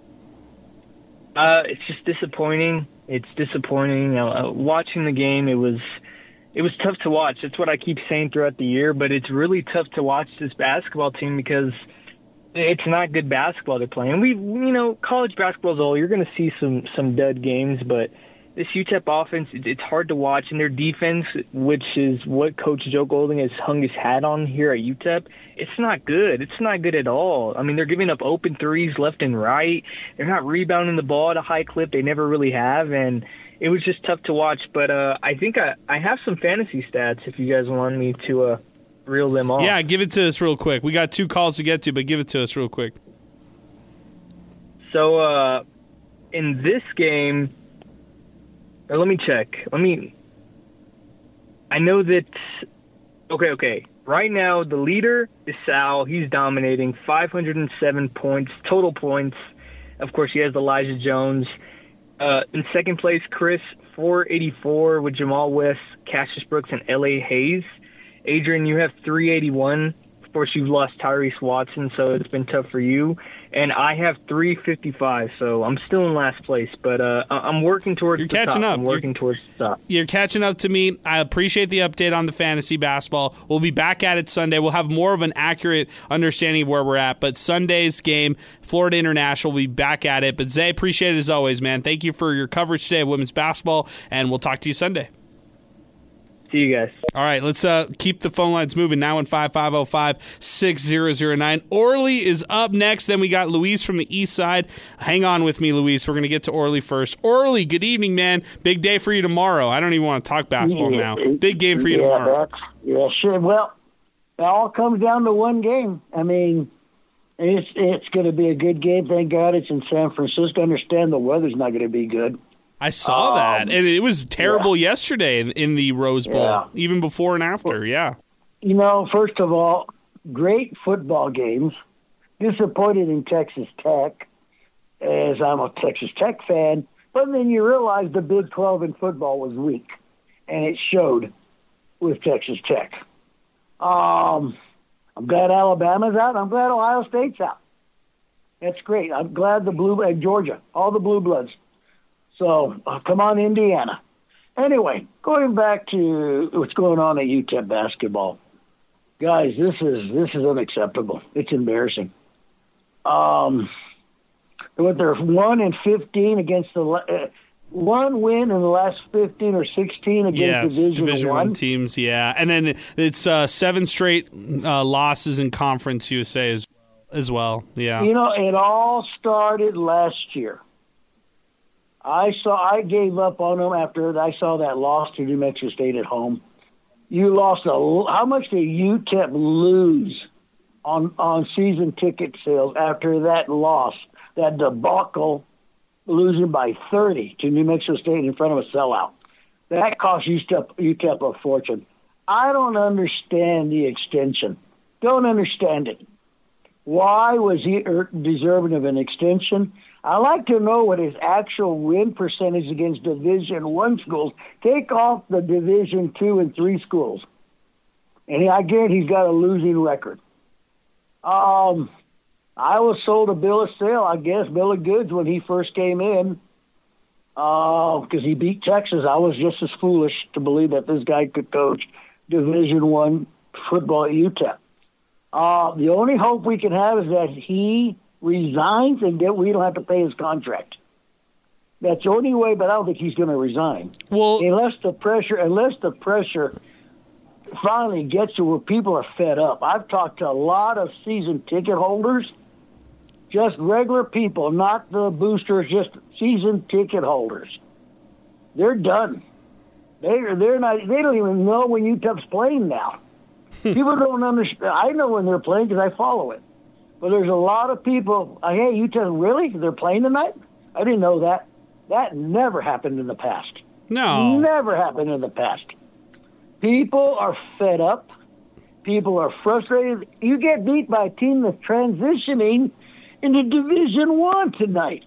It's just disappointing. It's disappointing. Watching the game, it was tough to watch. That's what I keep saying throughout the year, but it's really tough to watch this basketball team because it's not good basketball they're playing. College basketball is all. You're going to see some dud games, but this UTEP offense, it's hard to watch. And their defense, which is what Coach Joe Golding has hung his hat on here at UTEP, it's not good. It's not good at all. I mean, they're giving up open threes left and right. They're not rebounding the ball at a high clip. They never really have, and it was just tough to watch. But I think I have some fantasy stats if you guys want me to reel them off. Yeah, give it to us real quick. We got 2 calls to get to, but give it to us real quick. So in this game, or let me check. I know that. Okay. Right now, the leader is Sal. He's dominating, 507 points, total points. Of course, he has Elijah Jones. In second place, Chris, 484 with Jamal West, Cassius Brooks, and L.A. Hayes. Adrian, you have 381. Of course, you've lost Tyrese Watson, so it's been tough for you. And I have 355, so I'm still in last place. But I'm working towards the top. You're catching up. I'm working towards the top. You're catching up to me. I appreciate the update on the fantasy basketball. We'll be back at it Sunday. We'll have more of an accurate understanding of where we're at. But Sunday's game, Florida International, will be back at it. But Zay, appreciate it as always, man. Thank you for your coverage today of women's basketball, and we'll talk to you Sunday. See you guys. All right, let's keep the phone lines moving now in 5505-6009. Orly is up next. Then we got Luis from the east side. Hang on with me, Luis. We're going to get to Orly first. Orly, good evening, man. Big day for you tomorrow. I don't even want to talk basketball now. Big game for you tomorrow. Sure. Well, it all comes down to one game. I mean, it's going to be a good game. Thank God it's in San Francisco. I understand the weather's not going to be good. I saw that, and it was terrible yesterday in the Rose Bowl, even before and after, First of all, great football games. Disappointed in Texas Tech, as I'm a Texas Tech fan, but then you realize the Big 12 in football was weak, and it showed with Texas Tech. I'm glad Alabama's out. I'm glad Ohio State's out. That's great. I'm glad Georgia, all the Blue Bloods. So, come on, Indiana. Anyway, going back to what's going on at UTEP basketball. Guys, this is unacceptable. It's embarrassing. They're 1-15 against one win in the last 15 or 16 against Division I teams, and then it's 7 straight losses in Conference USA as well. Yeah, it all started last year. I gave up on them after I saw that loss to New Mexico State at home. You lost how much did UTEP lose on season ticket sales after that loss, that debacle, losing by 30 to New Mexico State in front of a sellout? That cost UTEP a fortune. I don't understand the extension. Don't understand it. Why was he deserving of an extension? I like to know what his actual win percentage against Division I schools. Take off the Division II and III schools. and I guarantee he's got a losing record. I was sold a bill of sale, I guess, bill of goods when he first came in, because he beat Texas. I was just as foolish to believe that this guy could coach Division I football at UTEP. The only hope we can have is that he resigns and that we don't have to pay his contract. That's the only way, but I don't think he's going to resign. Well, unless the pressure finally gets to where people are fed up. I've talked to a lot of season ticket holders, just regular people, not the boosters, just season ticket holders. They're done. They're not. They don't even know when UTEP's playing now. People don't understand. I know when they're playing because I follow it. But there's a lot of people. Hey, UTEP, really? They're playing tonight? I didn't know that. That never happened in the past. No. Never happened in the past. People are fed up. People are frustrated. You get beat by a team that's transitioning into Division I tonight.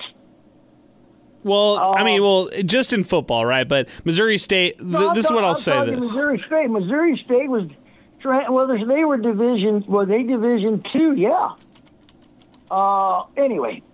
Well, just in football, right? But Missouri State, this is what I'll say this. Missouri State was, they were Division II, yeah. Anyway,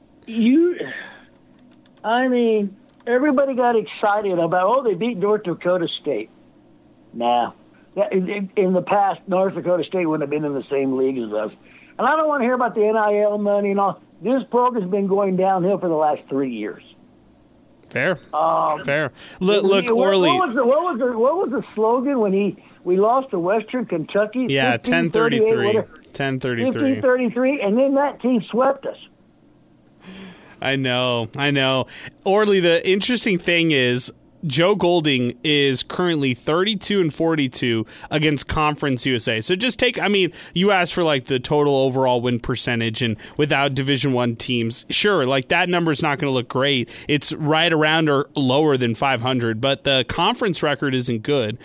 everybody got excited about, they beat North Dakota State. Nah. In the past, North Dakota State wouldn't have been in the same league as us. And I don't want to hear about the NIL money and all. This program's been going downhill for the last 3 years. Fair. Look, Orly. What was the slogan when we lost to Western Kentucky? Yeah, 10-33. 15-33, and then that team swept us. I know. Orly, the interesting thing is Joe Golding is currently 32-42 against Conference USA. So just you asked for like the total overall win percentage, and without Division I teams, sure, like that number's not going to look great. It's right around or lower than 500, but the conference record isn't good,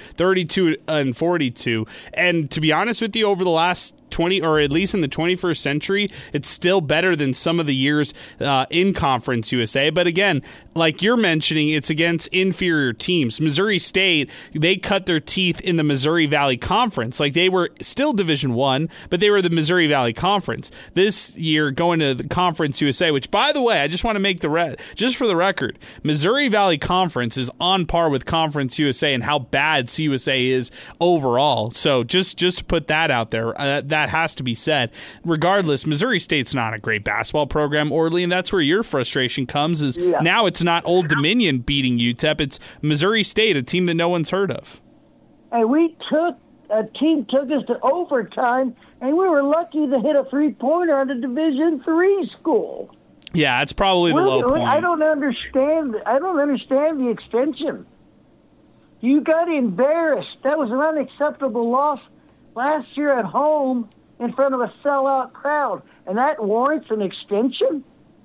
32-42. And to be honest with you, over the last 20, or at least in the 21st century, it's still better than some of the years in Conference USA. But again, like you're mentioning, it's against inferior teams. Missouri State, they cut their teeth in the Missouri Valley Conference. Like they were still Division I, but they were the Missouri Valley Conference. This year, going to the Conference USA, which, by the way, I just want to make just for the record, Missouri Valley Conference is on par with Conference USA and how bad CUSA is overall. So just to put that out there, that has to be said. Regardless, Missouri State's not a great basketball program, Orly, and that's where your frustration comes. Now it's not Old Dominion beating UTEP; it's Missouri State, a team that no one's heard of. And a team took us to overtime, and we were lucky to hit a 3-pointer on a Division III school. Yeah, that's probably the low point. I don't understand the extension. You got embarrassed. That was an unacceptable loss last year at home in front of a sellout crowd, and that warrants an extension?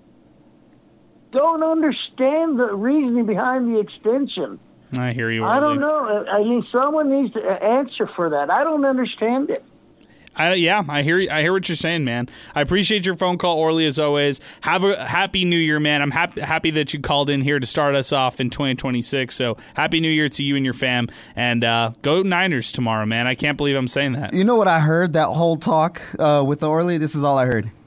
Don't understand the reasoning behind the extension. I hear you. I don't know. Someone needs to answer for that. I don't understand it. I hear you. I hear what you're saying, man. I appreciate your phone call, Orly, as always. Have a happy New Year, man. I'm happy that you called in here to start us off in 2026. So happy New Year to you and your fam, and go Niners tomorrow, man. I can't believe I'm saying that. You know what I heard? That whole talk with Orly. This is all I heard.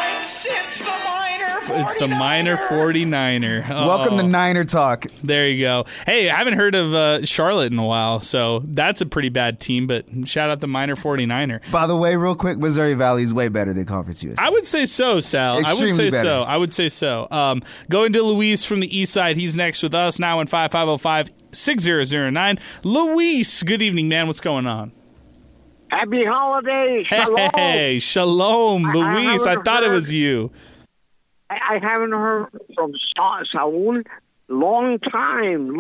It's the Minor 49er. Welcome to Niner Talk. There you go. Hey, I haven't heard of Charlotte in a while, so that's a pretty bad team, but shout out the Minor 49er. By the way, real quick, Missouri Valley is way better than Conference USA. I would say so, Sal. Extremely better. I would say so. Going to Luis from the east side. He's next with us now in 5505-6009. Luis, good evening, man. What's going on? Happy holidays. Shalom. Hey, shalom, Luis. I thought it was you. I haven't heard from Saul. Long time.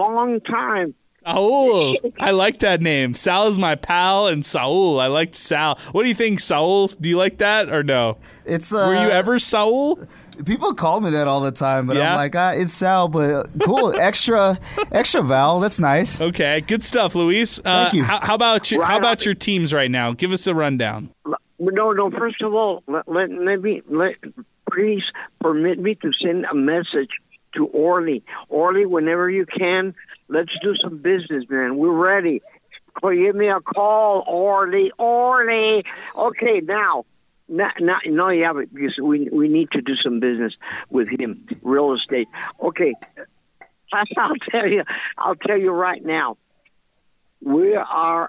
Saul. I like that name. Sal is my pal, and Saul. I liked Sal. What do you think, Saul? Do you like that or no? Were you ever Saul? People call me that all the time, but I'm like, it's Sal, but cool. extra vowel. That's nice. Okay, good stuff, Luis. Thank you. How about your teams right now? Give us a rundown. No. First of all, please permit me to send a message to Orly. Orly, whenever you can, let's do some business, man. We're ready. Give me a call, Orly. Okay, now, yeah, because we need to do some business with him, real estate. Okay, I'll tell you right now. We're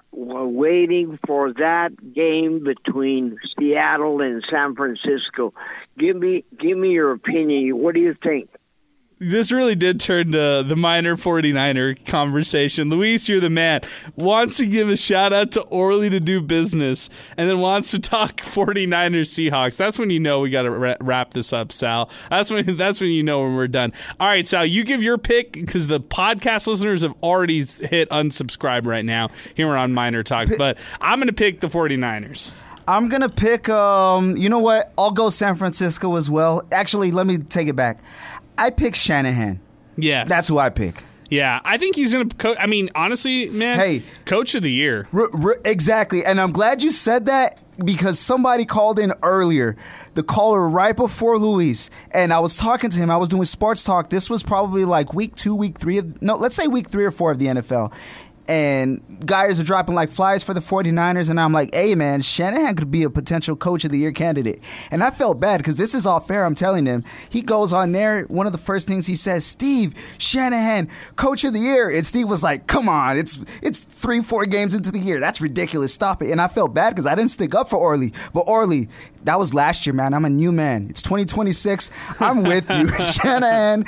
waiting for that game between Seattle and San Francisco. Give me your opinion. What do you think? This really did turn to the Miner 49er conversation. Luis, you're the man. Wants to give a shout out to Orly to do business, and then wants to talk 49ers Seahawks. That's when you know we got to wrap this up, Sal. That's when you know when we're done. All right, Sal, you give your pick because the podcast listeners have already hit unsubscribe right now here on Miner Talk. But I'm going to pick the 49ers. I'm going to pick, you know what? I'll go San Francisco as well. Actually, let me take it back. I pick Shanahan. Yeah. That's who I pick. Yeah, I think he's going to coach. I mean, honestly, man, hey, coach of the year. Exactly. And I'm glad you said that because somebody called in earlier, the caller right before Luis, and I was talking to him. I was doing sports talk. This was probably like week 2, week 3 let's say week 3 or 4 of the NFL. And guys are dropping like flies for the 49ers, and I'm like, hey, man, Shanahan could be a potential coach of the year candidate. And I felt bad because this is all fair, I'm telling him. He goes on there, one of the first things he says, Steve, Shanahan, coach of the year. And Steve was like, come on, it's 3-4 games into the year. That's ridiculous. Stop it. And I felt bad because I didn't stick up for Orly. But Orly, that was last year, man. I'm a new man. It's 2026. I'm with you. Shanahan,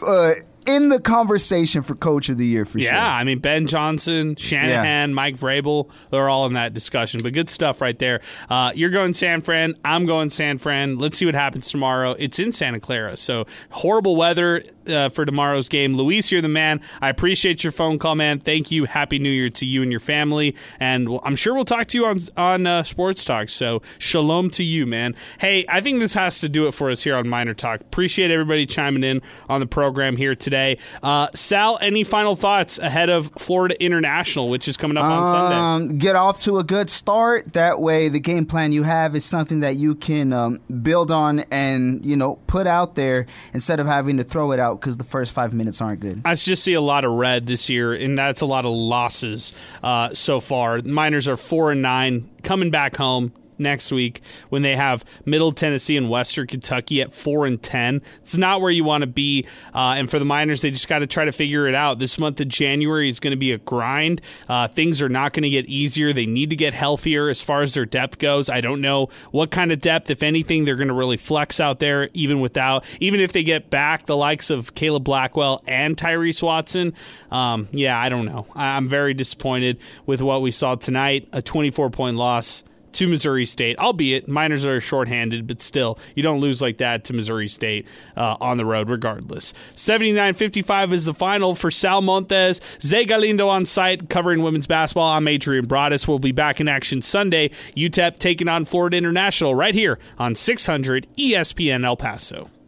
in the conversation for coach of the year for sure. Yeah, I mean, Ben Johnson, Shanahan, Mike Vrabel, they're all in that discussion. But good stuff right there. You're going San Fran. I'm going San Fran. Let's see what happens tomorrow. It's in Santa Clara, so horrible weather for tomorrow's game. Luis, you're the man. I appreciate your phone call, man. Thank you. Happy New Year to you and your family. And I'm sure we'll talk to you on Sports Talk. So shalom to you, man. Hey, I think this has to do it for us here on Miner Talk. Appreciate everybody chiming in on the program here today. Sal, any final thoughts ahead of Florida International, which is coming up on Sunday? Get off to a good start. That way the game plan you have is something that you can build on and, put out there instead of having to throw it out because the first 5 minutes aren't good. I just see a lot of red this year, and that's a lot of losses so far. Miners are 4-9, coming back home next week when they have Middle Tennessee and Western Kentucky at 4-10. It's not where you want to be, and for the Miners, they just got to try to figure it out. This month of January is going to be a grind. Things are not going to get easier. They need to get healthier as far as their depth goes. I don't know what kind of depth, if anything, they're going to really flex out there, even if they get back the likes of Caleb Blackwell and Tyrese Watson. I don't know. I'm very disappointed with what we saw tonight, a 24-point loss to Missouri State, albeit Miners are shorthanded, but still, you don't lose like that to Missouri State on the road regardless. 79-55 is the final for Sal Montes. Zay Galindo on site covering women's basketball. I'm Adrian Broadus. We'll be back in action Sunday. UTEP taking on Florida International right here on 600 ESPN El Paso.